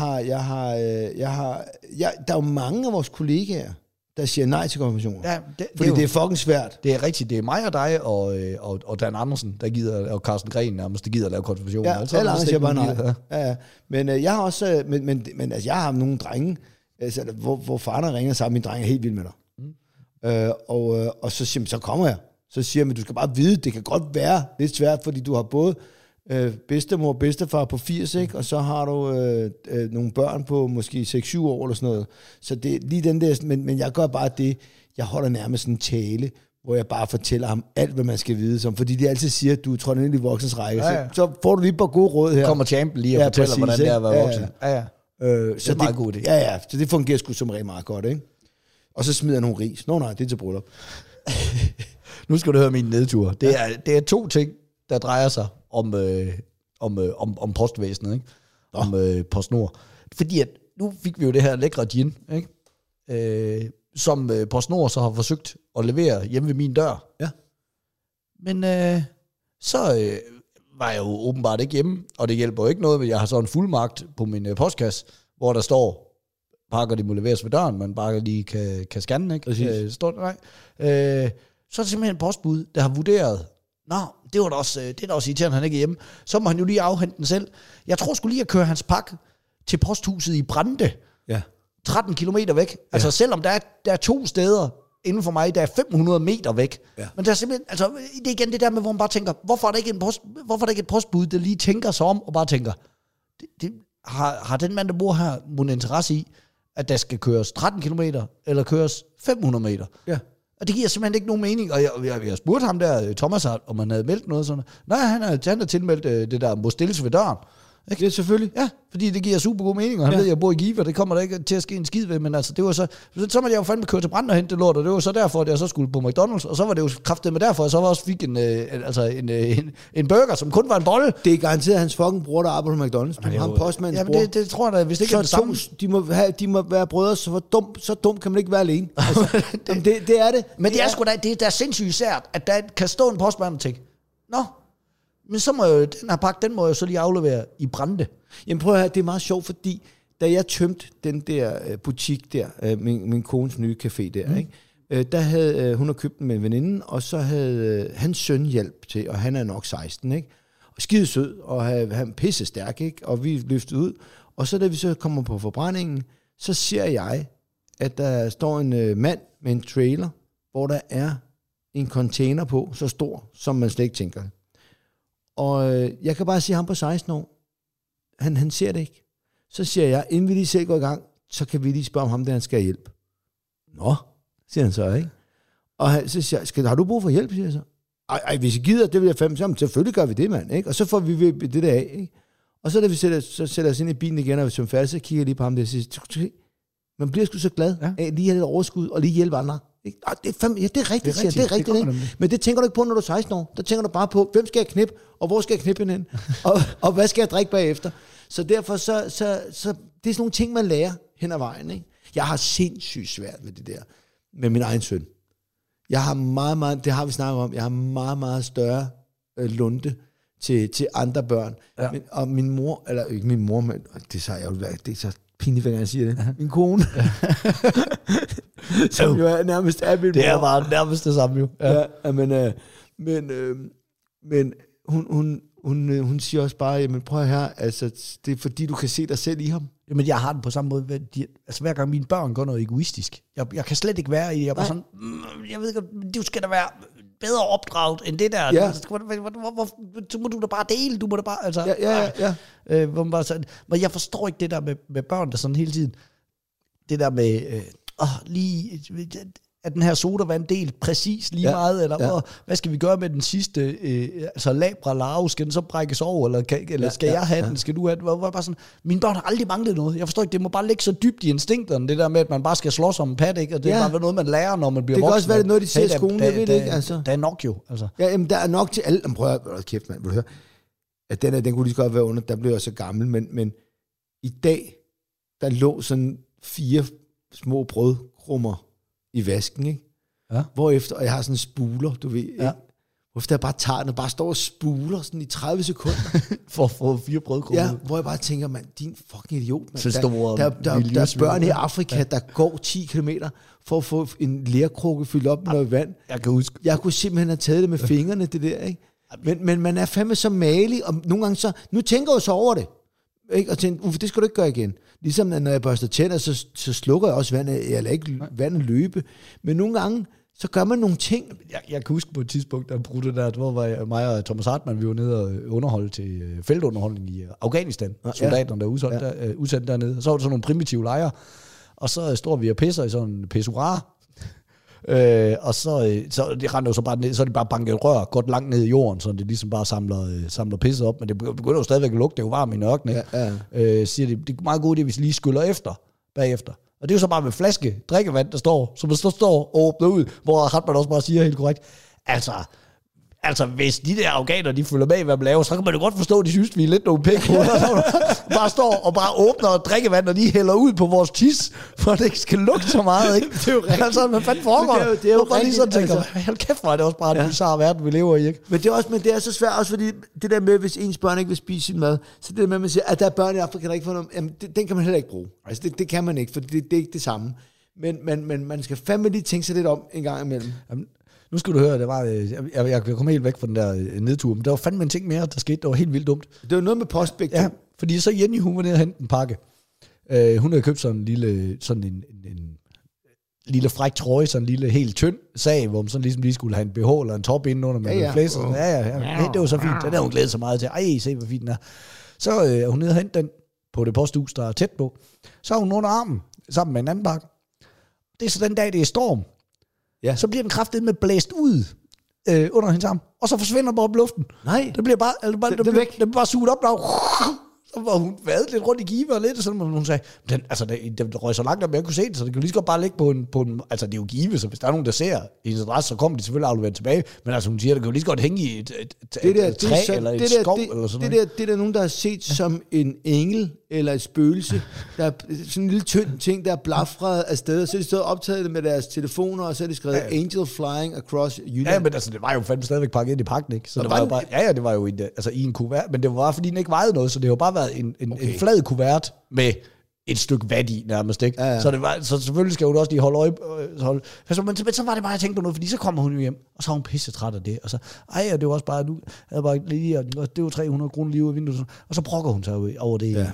S5: er jo mange af vores kollegaer, der siger nej til konfirmationer. Ja, det er fucking svært.
S6: Det er rigtigt. Det er mig og dig og Dan Andersen, der gider, og Carsten Gren nærmest, der gider at lave konfirmationer.
S5: Ja, alle andre siger bare nej. Ja. Men jeg har også, men altså, jeg har nogle drenge, altså, hvor faren ringer sammen, min dreng er helt vild med dig. Og så siger man, så kommer jeg. Så siger man, du skal bare vide, det kan godt være lidt svært, fordi du har både bedstemor og bedstefar på 80, ikke? Og så har du nogle børn på måske 6-7 år eller sådan noget. Så det er lige den der, men jeg gør bare det, jeg holder nærmest en tale, hvor jeg bare fortæller ham alt, hvad man skal vide. Som, fordi de altid siger, at du er trådt ind i voksens række. Ja. Så får du lige på gode råd her.
S6: Kommer champ lige og fortæller, hvordan det er at være voksen. Ja.
S5: Så det er meget god idé. Ja, så det fungerer sgu som regel meget godt, ikke? Og så smider jeg nogle ris. Nej, det er til bryllup.
S6: Nu skal du høre min nedtur. Det er 2 ting, der drejer sig om postvæsenet, ikke? Om PostNord. Fordi at nu fik vi jo det her lækre gin, ikke? Som PostNord så har forsøgt at levere hjemme ved min dør.
S5: Ja.
S6: Men så var jeg jo åbenbart ikke hjemme, og det hjælper jo ikke noget, men jeg har så en fuldmagt på min postkasse, hvor der står, pakker de må leveres ved døren, man bare lige kan scanne, ikke? Står der, nej. Så er det simpelthen en postbud, der har vurderet, det er da også irriterende, han ikke er hjemme. Så må han jo lige afhente den selv. Jeg tror sgu lige at køre hans pakke til posthuset i Brande.
S5: Ja.
S6: 13 kilometer væk. Altså selvom der er 2 steder inden for mig, der er 500 meter væk. Ja. Men der er simpelthen, altså det er igen det der med, hvor man bare tænker, hvorfor er der ikke et postbud, der lige tænker sig om, og bare tænker, har den mand, der bor her, nogen interesse i, at der skal køres 13 kilometer, eller køres 500 meter?
S5: Ja.
S6: Og det giver simpelthen ikke nogen mening. Og jeg spurgte ham der, Thomas, om han havde meldt noget sådan. Nej, han har tilmeldt det der, må stilles ved døren.
S5: Ikke? Det selvfølgelig.
S6: Ja, fordi det giver super god mening, og han ved, at jeg bor i Give, og det kommer der ikke til at ske en skid ved, men altså, det var så måtte jeg jo fandme køre til Brand og hente det lort, og det var så derfor, at jeg så skulle på McDonald's, og så var det jo kraftedeme derfor, at så også fik en burger, som kun var en bolle.
S5: Det er garanteret hans fucking bror, der arbejder på McDonald's.
S6: Han
S5: har postmandens bror.
S6: Det tror jeg da, hvis det ikke er det samme.
S5: De må være brødre, så dum kan man ikke være alene. Altså, det er det.
S6: Men det er sgu da, det er sindssygt sært, at der kan stå en postmand og tænke, men så må jo den her pakke, den må jeg så lige aflevere i Brande.
S5: Jamen prøv at høre, det er meget sjovt, fordi da jeg tømte den der butik der, min kones nye café der, ikke? Der havde hun købt den med en veninde, og så havde hans søn hjælp til, og han er nok 16, ikke? Og skide sød, og han pisse stærk, ikke? Og vi løftede ud, og så da vi så kommer på forbrændingen, så ser jeg, at der står en mand med en trailer, hvor der er en container på, så stor, som man slet ikke tænker. Og jeg kan bare sige ham på 16 år, han ser det ikke. Så siger jeg, inden vi lige selv går i gang, så kan vi lige spørge om ham, der han skal have hjælp. Nå, siger han så, ikke? Og så siger jeg, har du brug for hjælp, siger jeg så. Ej, hvis I gider, det vil jeg fandme sammen. Selvfølgelig gør vi det, mand, ikke? Og så får vi det der af, ikke? Og så da vi sætter os ind i bilen igen, og vi er færdige, så kigger jeg lige på ham der og siger, man bliver sgu så glad af lige have lidt overskud, og lige hjælpe andre. Det er rigtigt, siger jeg. Det er rigtigt, ikke? Men det tænker du ikke på, når du er 16 år. Der tænker du bare på, hvem skal jeg knippe, og hvor skal jeg knippe hende hen? og hvad skal jeg drikke bagefter? Så derfor, så det er sådan nogle ting, man lærer hen ad vejen, ikke? Jeg har sindssygt svært med det der, med min egen søn. Jeg har meget, det har vi snakket om, jeg har meget, meget større lunte til andre børn. Ja. Og min mor, eller ikke min mor, men det så jeg jo, det er så pinligt, hver gang jeg siger det. Min kone. Som jo er nærmest er min mor.
S6: Det er bare nærmest det samme jo.
S5: Ja, men hun siger også bare, jamen prøv her, altså det er fordi, du kan se dig selv i ham.
S6: Jamen jeg har det på samme måde, altså hver gang mine børn gør noget egoistisk, jeg kan slet ikke være i det, jeg er bare sådan, jeg ved ikke, du skal da være bedre opdraget end det der. Ja. Så må du da bare dele, du må da bare, altså. Ja. Men jeg forstår ikke det der med børn, der sådan hele tiden, det der med, lige, at den her sodavand delt præcis lige meget, eller hvad skal vi gøre med den sidste, altså labra larve, skal den så brækkes over, eller skal jeg have den, skal du have den? Hvor bare sådan, mine børn har aldrig manglet noget. Jeg forstår ikke, det må bare ligge så dybt i instinkterne, det der med, at man bare skal slås om en pat, ikke? Og det er bare noget, man lærer, når man bliver voksen.
S5: Det kan også være, det noget, de siger i skolen, jeg ved det ikke, altså.
S6: Der er nok jo, altså.
S5: Ja, jamen, der er nok til alle. Prøv at kæft, mand, vil du høre? At den kunne lige så godt være under, der blev jeg så gammel, men i dag, der lå sådan 4 små brødkrummer i vasken, ikke? Ja. Hvorefter, og jeg har sådan en spuler, du ved, ikke? Hvorefter jeg bare tager den og bare står og spuler sådan i 30 sekunder.
S6: For at få 4 brødkrummer.
S5: Ja, hvor jeg bare tænker, mand, din fucking idiot, mand.
S6: Så store
S5: der er børn i Afrika, der går 10 kilometer for at få en lerkrukke fyldt op med noget vand.
S6: Jeg kan huske.
S5: Jeg kunne simpelthen have taget det med fingrene, det der, ikke? Men man er fandme så malig, og nogle gange så, nu tænker jeg så over det. Ikke? Og tænker, det skal du ikke gøre igen. Ligesom når jeg børster tænder, så slukker jeg også vandet. Jeg lader ikke vandet løbe. Men nogle gange, så gør man nogle ting.
S6: Jeg kan huske på et tidspunkt, der brugte der, hvor var mig og Thomas Hartmann, vi var nede og underholde til feltunderholdning i Afghanistan. Soldaterne, der er udsendt dernede. Og så var der sådan nogle primitive lejre. Og så står vi og pisser i sådan en pissoir. Og så det render jo så bare ned, så er det bare banket et rør godt langt ned i jorden, så det ligesom bare samler pisset op, men det begynder jo stadigvæk at lugte, det er jo varmt i ørkenen. Siger det er meget godt, hvis vi lige skyller efter bagefter. Og det er jo så bare med flaske drikkevand, der står, som der står og åbner ud, hvor Hartmann også bare siger helt korrekt, altså, hvis de der afghaner, de følger med i, hvad man laver, så kan man jo godt forstå, at de synes, vi er lidt nogle pæk på. Bare står og bare åbner drikkevand, og de hælder ud på vores tis, for at det ikke skal lugte så meget, ikke? Det er jo rigtigt. Altså, hvad fanden foregår det? er jo bare lige sådan, tænker, hold kæft for, det er også bare en bizarre verden, vi lever i, ikke?
S5: Men det er så svært også, fordi det der med, hvis ens børn ikke vil spise sin mad, så det der med, at man siger, at der er børn i Afrika, der ikke får noget, jamen, den kan man heller ikke bruge. Altså, det kan man ikke, for det er ikke det samme. Men man skal fandme lige tænke sig lidt om en gang imellem.
S6: Jamen, nu skal du høre, det var, jeg kom helt væk fra den der nedtur, men der var fandme en ting mere, der skete, det var helt vildt dumt.
S5: Det var noget med postbæk.
S6: Ja, fordi så Jenny, hun var nede og hente en pakke. Hun havde købt sådan en lille fræk trøje, sådan en lille helt tynd sag, hvor man sådan ligesom lige skulle have en BH eller en top inde under med en flæs. Ja, det var så fint. Den havde hun glædet sig meget til. Ej, se hvor fint den er. Så er hun nede og hente den på det posthus, der er tæt på. Så har hun under armen, sammen med en anden pakke. Det er så den dag, det er storm. Ja. Så bliver den kraftigt med blæst ud under hendes arm, og så forsvinder bare op i luften.
S5: Nej.
S6: Det bliver bare, det bliver bare suget op, så var hun vadet lidt rundt i give og lidt, og sådan, hun sagde, den røg så langt op, jeg kunne se det, så det kan lige så godt bare ligge på en, altså det er jo give, så hvis der er nogen, der ser hendes adresse, så kommer de selvfølgelig afleveret tilbage, men altså hun siger, det kan jo lige så godt hænge i et træ, eller et skov, eller sådan noget.
S5: Det er der nogen, der har set som en engel, eller et spøgelse, der er sådan en lille tynd ting, der er blafret afsted, og så er de stået optaget det med deres telefoner, og så er de skrevet Angel Flying Across Jylland.
S6: Ja, men altså, det var jo fandme stadigvæk pakket ind i pakken, ikke? Så det var jo bare, det var jo i en kuvert, men det var bare, fordi den ikke vejede noget, så det har jo bare været en flad kuvert med et stykke vat i nærmest, ikke? Ja. Så selvfølgelig skal hun også lige holde øje. Men så var det bare, jeg tænkte på noget, fordi så kommer hun hjem, og så er hun pisse træt af det, og så, det var også bare, nu havde bare lige, og det var 300 kroner lige ud af vinduet, og så brokker hun sig over det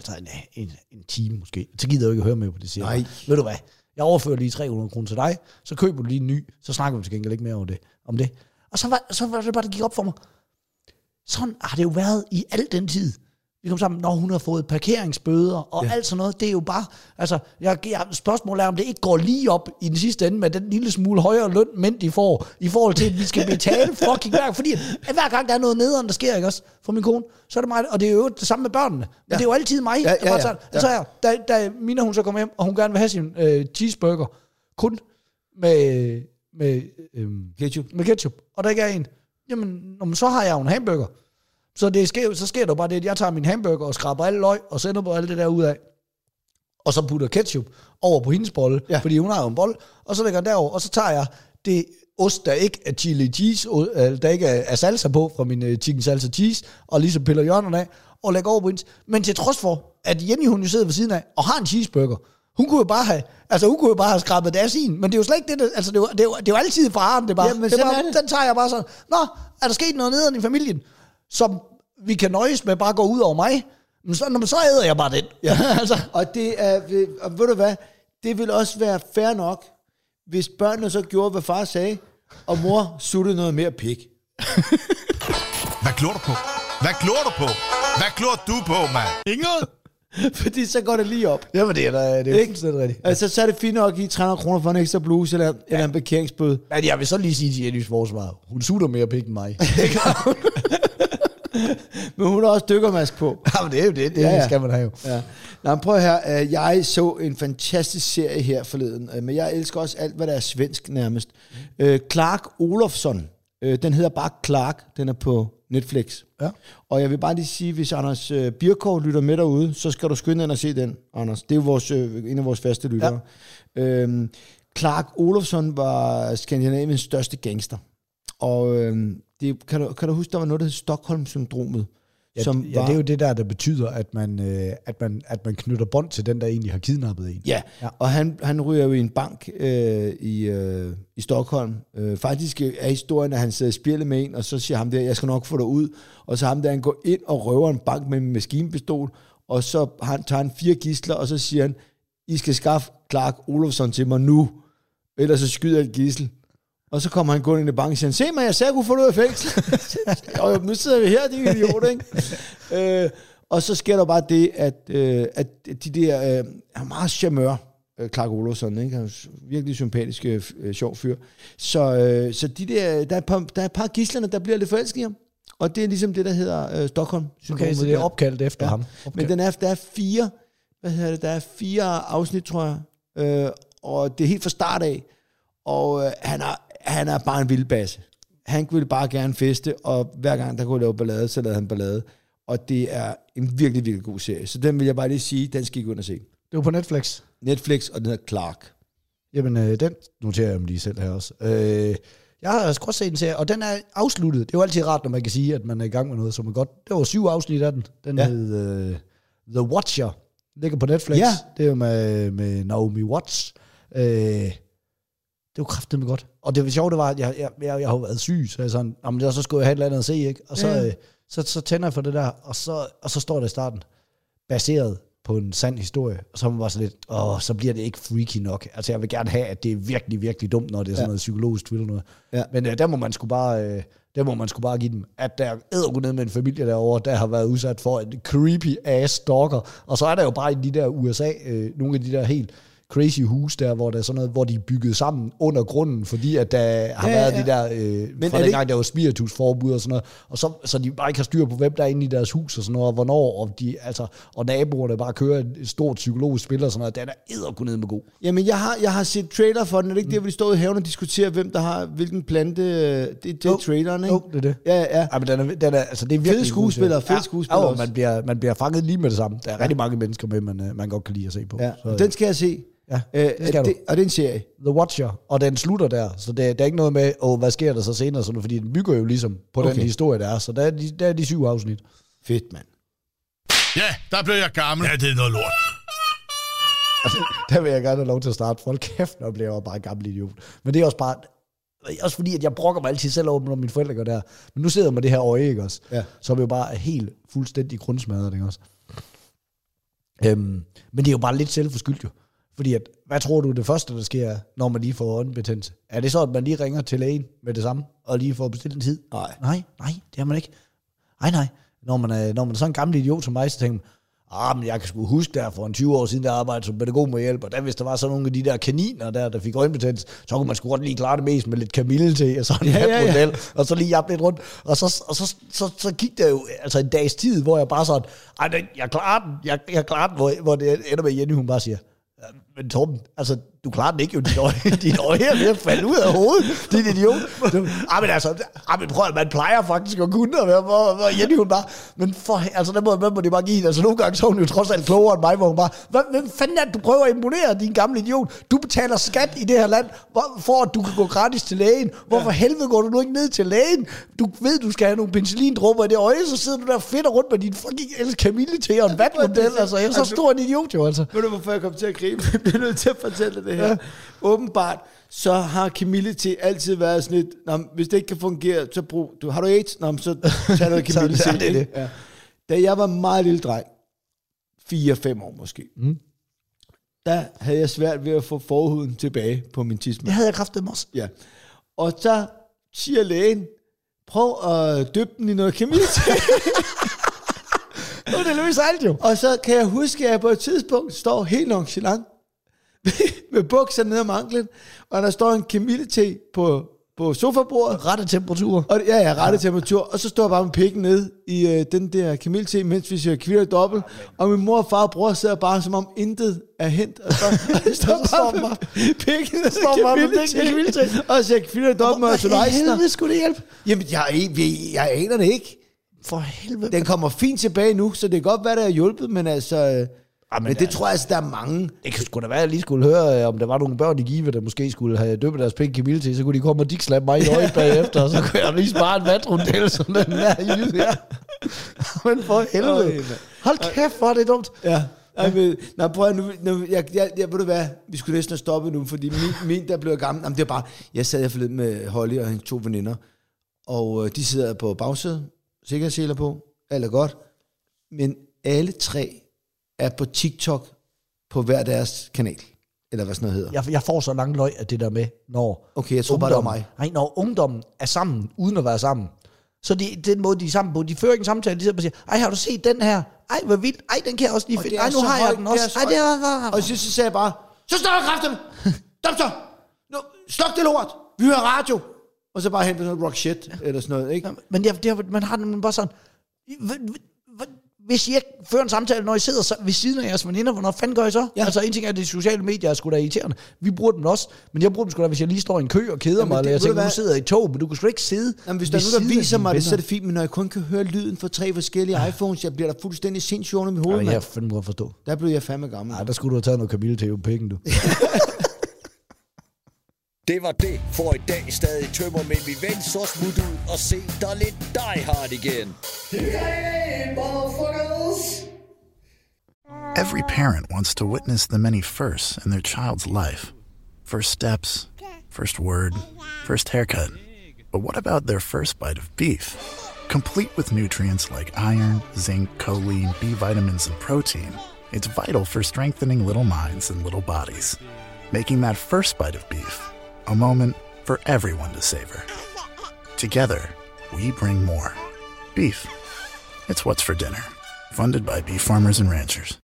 S6: en time måske. Så gider jeg jo ikke høre med på det, siger jeg. Ved du hvad, jeg overfører lige 300 kroner til dig, så køber du lige en ny, så snakker vi til gengæld ikke mere om det. Og så var det bare, det gik op for mig. Sådan har det jo været i al den tid. Vi kom sammen, når hun har fået parkeringsbøder og alt sådan noget. Det er jo bare, altså, spørgsmålet er, om det ikke går lige op i den sidste ende med den lille smule højere løn, mænd de får, i forhold til, at vi skal betale fucking hver gang. Fordi hver gang der er noget nederen, der sker, ikke også, for min kone, så er det mig, og det er jo det samme med børnene. Men det er jo altid mig. Da Mina, hun så kommer hjem, og hun gerne vil have sin cheeseburger, kun med ketchup, og der ikke er en. Jamen, så har jeg jo en hamburger. Så sker der bare det, at jeg tager min hamburger og skraber alle løg og sender på alt det der ud af. Og så putter ketchup over på hendes bolle, fordi hun har jo en bolle. Og så lægger jeg derover, og så tager jeg det ost, der ikke er chili cheese, der ikke er salsa på fra min chicken salsa cheese, og ligesom piller hjørnerne af, og lægger over på hendes. Men til trods for, at Jenny, hun jo sidder ved siden af, og har en cheeseburger, hun kunne jo bare have skrabet deres in, men det er jo slet ikke det, altså det er jo altid faren, det er bare. Jamen, den tager jeg bare sådan, nå, er der sket noget nederen i familien, som vi kan nøjes med bare gå ud over mig, men så æder jeg bare den.
S5: Ja. Altså. Og det er, og ved du hvad, det vil også være fair nok, hvis børnene så gjorde, hvad far sagde, og mor suttede noget mere pik.
S7: Hvad klor du på? Hvad klor du på, mand? Inget!
S5: Fordi så går det lige op.
S6: Jamen det er fuldstændig rigtigt.
S5: Altså så er det fint nok at give 300 kroner for en ekstra bluse eller en parkeringsbøde.
S6: Men jeg vil så lige sige til Jennys forsvar, hun sutter mere pik end mig.
S5: Men hun har også dykkermask på.
S6: Jamen det er jo det skal man have jo.
S5: Ja. Nå, men prøv her, jeg så en fantastisk serie her forleden, men jeg elsker også alt, hvad der er svensk nærmest. Clark Olofsson, den hedder bare Clark, den er på Netflix. Ja. Og jeg vil bare lige sige, hvis Anders Birkov lytter med derude, så skal du skynde ind og se den, Anders. Det er jo en af vores faste lyttere. Ja. Clark Olofsson var Skandinaviens største gangster. Og kan du huske, der var noget, der hed Stockholm-syndromet?
S6: Ja, det er jo det der betyder, at man knytter bånd til den, der egentlig har kidnappet en.
S5: Ja. Og han ryger jo i en bank i Stockholm. Faktisk er historien, at han sidder i spjældet med en, og så siger ham der, jeg skal nok få dig ud. Og så ham der, han går ind og røver en bank med en maskinpistol, og så tager han 4 gidsler, og så siger han, I skal skaffe Clark Olofsson til mig nu, ellers så skyder jeg et gidsel. Og så kommer han gå ind i banken og siger, se mig, jeg sagde, jeg kunne få noget af fængsel. Og nu sidder vi her, de er idioter, ikke? Og så sker der bare det, at de der er meget charmeur, Clark Olofsson, ikke? Han er virkelig sympatisk, sjov fyr. Så de der er et par gislerne, der bliver lidt forelsket i ham. Og det er ligesom det, der hedder Stockholm-syndromet.
S6: Okay, så det er opkaldt efter ham.
S5: Men der er 4, der er 4 afsnit, tror jeg. Og det er helt fra start af. Og han er bare en vildbasse. Han ville bare gerne feste, og hver gang der kunne lave ballade, så lavede han ballade. Og det er en virkelig, virkelig god serie. Så den vil jeg bare lige sige, den skal I gå ind og se.
S6: Det var på Netflix.
S5: Netflix, og den hedder Clark.
S6: Jamen, den noterer jeg mig lige selv her også. Jeg har også set en serie, og den er afsluttet. Det er jo altid rart, når man kan sige, at man er i gang med noget, som er godt. Det var 7 afsnit af den. Den hed The Watcher. Ligger på Netflix.
S5: Ja.
S6: Det er jo med Naomi Watts. Det var kraftedeme godt. Og det sjove, det var, at jeg har været syg, så jeg sådan, så skulle jeg have et eller andet at se, ikke? Og så tænder jeg for det der, og så står der i starten, baseret på en sand historie, og så var man bare så lidt, så bliver det ikke freaky nok. Altså jeg vil gerne have, at det er virkelig, virkelig dumt, når det er sådan noget psykologisk tvivl eller noget. Ja. Men der må man sgu bare give dem, at der er ned med en familie derovre, der har været udsat for en creepy ass stalker, og så er der jo bare i de der USA, nogle af de der helt crazy hus der, hvor der er sådan noget, hvor de er bygget sammen under grunden, fordi at der har været de der, fra dengang der var spiritusforbud og sådan noget, og så de bare ikke har styr på, hvem der er inde i deres hus og sådan noget, og hvornår, og naboerne bare kører et stort psykologisk spil og sådan noget, den er edderguned med god.
S5: Jamen, jeg har set trailer for den, er det ikke det, hvor de står i haven og diskuterer, hvem der har hvilken plante, det er traileren, ikke?
S6: Det er det.
S5: Ja.
S6: Men den er altså det er virkelig
S5: fede skuespillere
S6: også. Man bliver fanget lige med det samme. Der er rigtig mange mennesker med, man godt kan lide at se på.
S5: Ja. Så, den skal jeg se.
S6: Ja, det skal du.
S5: Og det er en serie.
S6: The Watcher, og den slutter der, så der er ikke noget med, hvad sker der så senere, sådan, fordi den bygger jo ligesom på den historie, der er, så der er de 7 afsnit.
S5: Fedt, mand.
S7: Ja, der blev jeg gammel. Ja, det er noget lort.
S6: Der vil jeg gerne have lov til at starte. Folk kæft, når bliver jeg bare gammel idiot. Men det er også bare, også fordi, at jeg brokker mig altid selv over, når mine forældre gør der. Men nu sidder jeg med det her øje, ikke også? Ja. Så er vi jo bare helt fuldstændig grundsmadret, ikke også? Men det er jo bare lidt selvforskyldt jo. Fordi at, hvad tror du det første, der sker, når man lige får åndebetændelse? Er det så, at man lige ringer til lægen med det samme, og lige får bestilt en tid? Nej, det har man ikke. Nej. Når man er sådan en gammel idiot som mig, så tænker man, men jeg kan sgu huske der for 20 år siden, der arbejdede som pædagog med hjælp, og der, hvis der var sådan nogle af de der kaniner der fik øjenbetændelse, så kunne man sgu godt lige klare det mest med lidt kamille til, og så en model, og så lige jappe lidt rundt, og så gik der jo altså en dags tid, hvor jeg bare sådan, jeg klarer den, hvor det ender med Jenny, hun bare siger, men Torben, altså, du klarer den ikke jo, dit øje er ved at falde ud af hovedet, din idiot. Men prøv at man plejer faktisk at kunne det, hvor Jenny hun bare, men altså, der må de bare give hende, altså nogle gange så hun jo trods alt klogere end mig, hvor hun bare, hvem fanden er det, du prøver at imponere, din gamle idiot? Du betaler skat i det her land, for at du kan gå gratis til lægen. Hvorfor helvede går du nu ikke ned til lægen? Du ved, du skal have nogle penicillindrupper i det øje, så sidder du der fedt rundt med din fucking Kamille til og en vatmodel, altså, jeg er så stor en idiot jo, altså.
S5: Ved du, hvorfor jeg kom til at gribe? Jeg bliver nødt til at fortælle det her. Ja. Åbenbart, så har Camille til altid været sådan lidt, hvis det ikke kan fungere, så brug, har du AIDS? Så tag noget Camille til. Det. Ja. Da jeg var meget lille dreng, 4-5 år måske, der havde jeg svært ved at få forhuden tilbage på min tidsmand.
S6: Det havde jeg kraftedeme også.
S5: Ja. Og så siger lægen, prøv at dyppe den i noget Camille til.
S6: Det løser alt jo.
S5: Og så kan jeg huske, at jeg på et tidspunkt står helt nonchalant med bukserne ned om anklen, og der står en kamillete på sofabordet.
S6: Rette temperatur.
S5: Og, rette temperatur. Og så står jeg bare med pikken ned i den der kamillete, mens vi siger kvitter dobbelt. Og min mor og far og bror sidder bare, som om intet er hent. Og så står bare pikken ned i kamillete. Og siger kvitter dobbelt. Og så
S6: helvede skulle det hjælpe?
S5: Jamen, jeg aner det ikke.
S6: For helvede.
S5: Den kommer fint tilbage nu, så det kan godt være, der er hjulpet, men altså... Men det tror jeg altså, der er mange.
S6: Det kan sgu da være, at jeg lige skulle høre, om der var nogle børn i Give, der måske skulle have døbt deres penge Camille til, så kunne de komme og dikslappe mig i øjet bagefter, og så kunne jeg lige spare en vatrundel, som den der jyde her. Men for helvede. Hold kæft, hvor er det dumt.
S5: Ja. Prøv nu, ved du hvad, vi skulle næsten have stoppet nu, fordi min der blev gammel. Jamen, det er bare, jeg sad her forleden med Holly og hendes 2 veninder, og de sidder på bagsædet, sikkerhedsseler på, alt er godt, men alle 3 er på TikTok på hver deres kanal, eller hvad sådan noget hedder.
S6: Jeg får så langt løg af det der med, når
S5: okay, jeg tror bare, det var mig.
S6: Nej, når ungdommen er sammen, uden at være sammen, så den måde, de er sammen på, de fører ikke en samtale, de sidder og siger, har du set den her? Hvor vildt, den kan jeg også lige finde. Nu har jeg den også.
S5: Og så sagde jeg bare, Så stop kræfterne! Stop så! Nu, sluk det lort! Vi hører radio! Og så bare hente noget rock shit, eller sådan noget, ikke?
S6: Ja, men man har den bare sådan... Hvis I ikke fører en samtale, når I sidder ved siden af jeres veninder, hvornår fanden gør I så? Ja. Altså en ting er, at de sociale medier er sgu da irriterende. Vi bruger dem også, men jeg bruger dem sgu da, hvis jeg lige står i en kø og keder mig, eller jeg tænker, nu sidder jeg i tog, men du kan sgu ikke sidde.
S5: Jamen, hvis der er nogen, der viser mig det, så er det fint, men når jeg kun kan høre lyden fra 3 forskellige iPhones, jeg bliver da fuldstændig sindssygt under mit hoved,
S6: mand. Jeg fandme godt forstå.
S5: Der blev jeg fandme gammel.
S6: Nej, der skulle du have taget noget Camille til pikken, du.
S4: Det var det for i dag. Stadig tømmer, men vi vender så smut ud og se der lidt Die Hard igen. Hey, motherfuckers!
S8: Every parent wants to witness the many firsts in their child's life. First steps, first word, first haircut. But what about their first bite of beef? Complete with nutrients like iron, zinc, choline, B vitamins, and protein, it's vital for strengthening little minds and little bodies. Making that first bite of beef a moment for everyone to savor. Together, we bring more. Beef. It's what's for dinner. Funded by beef farmers and ranchers.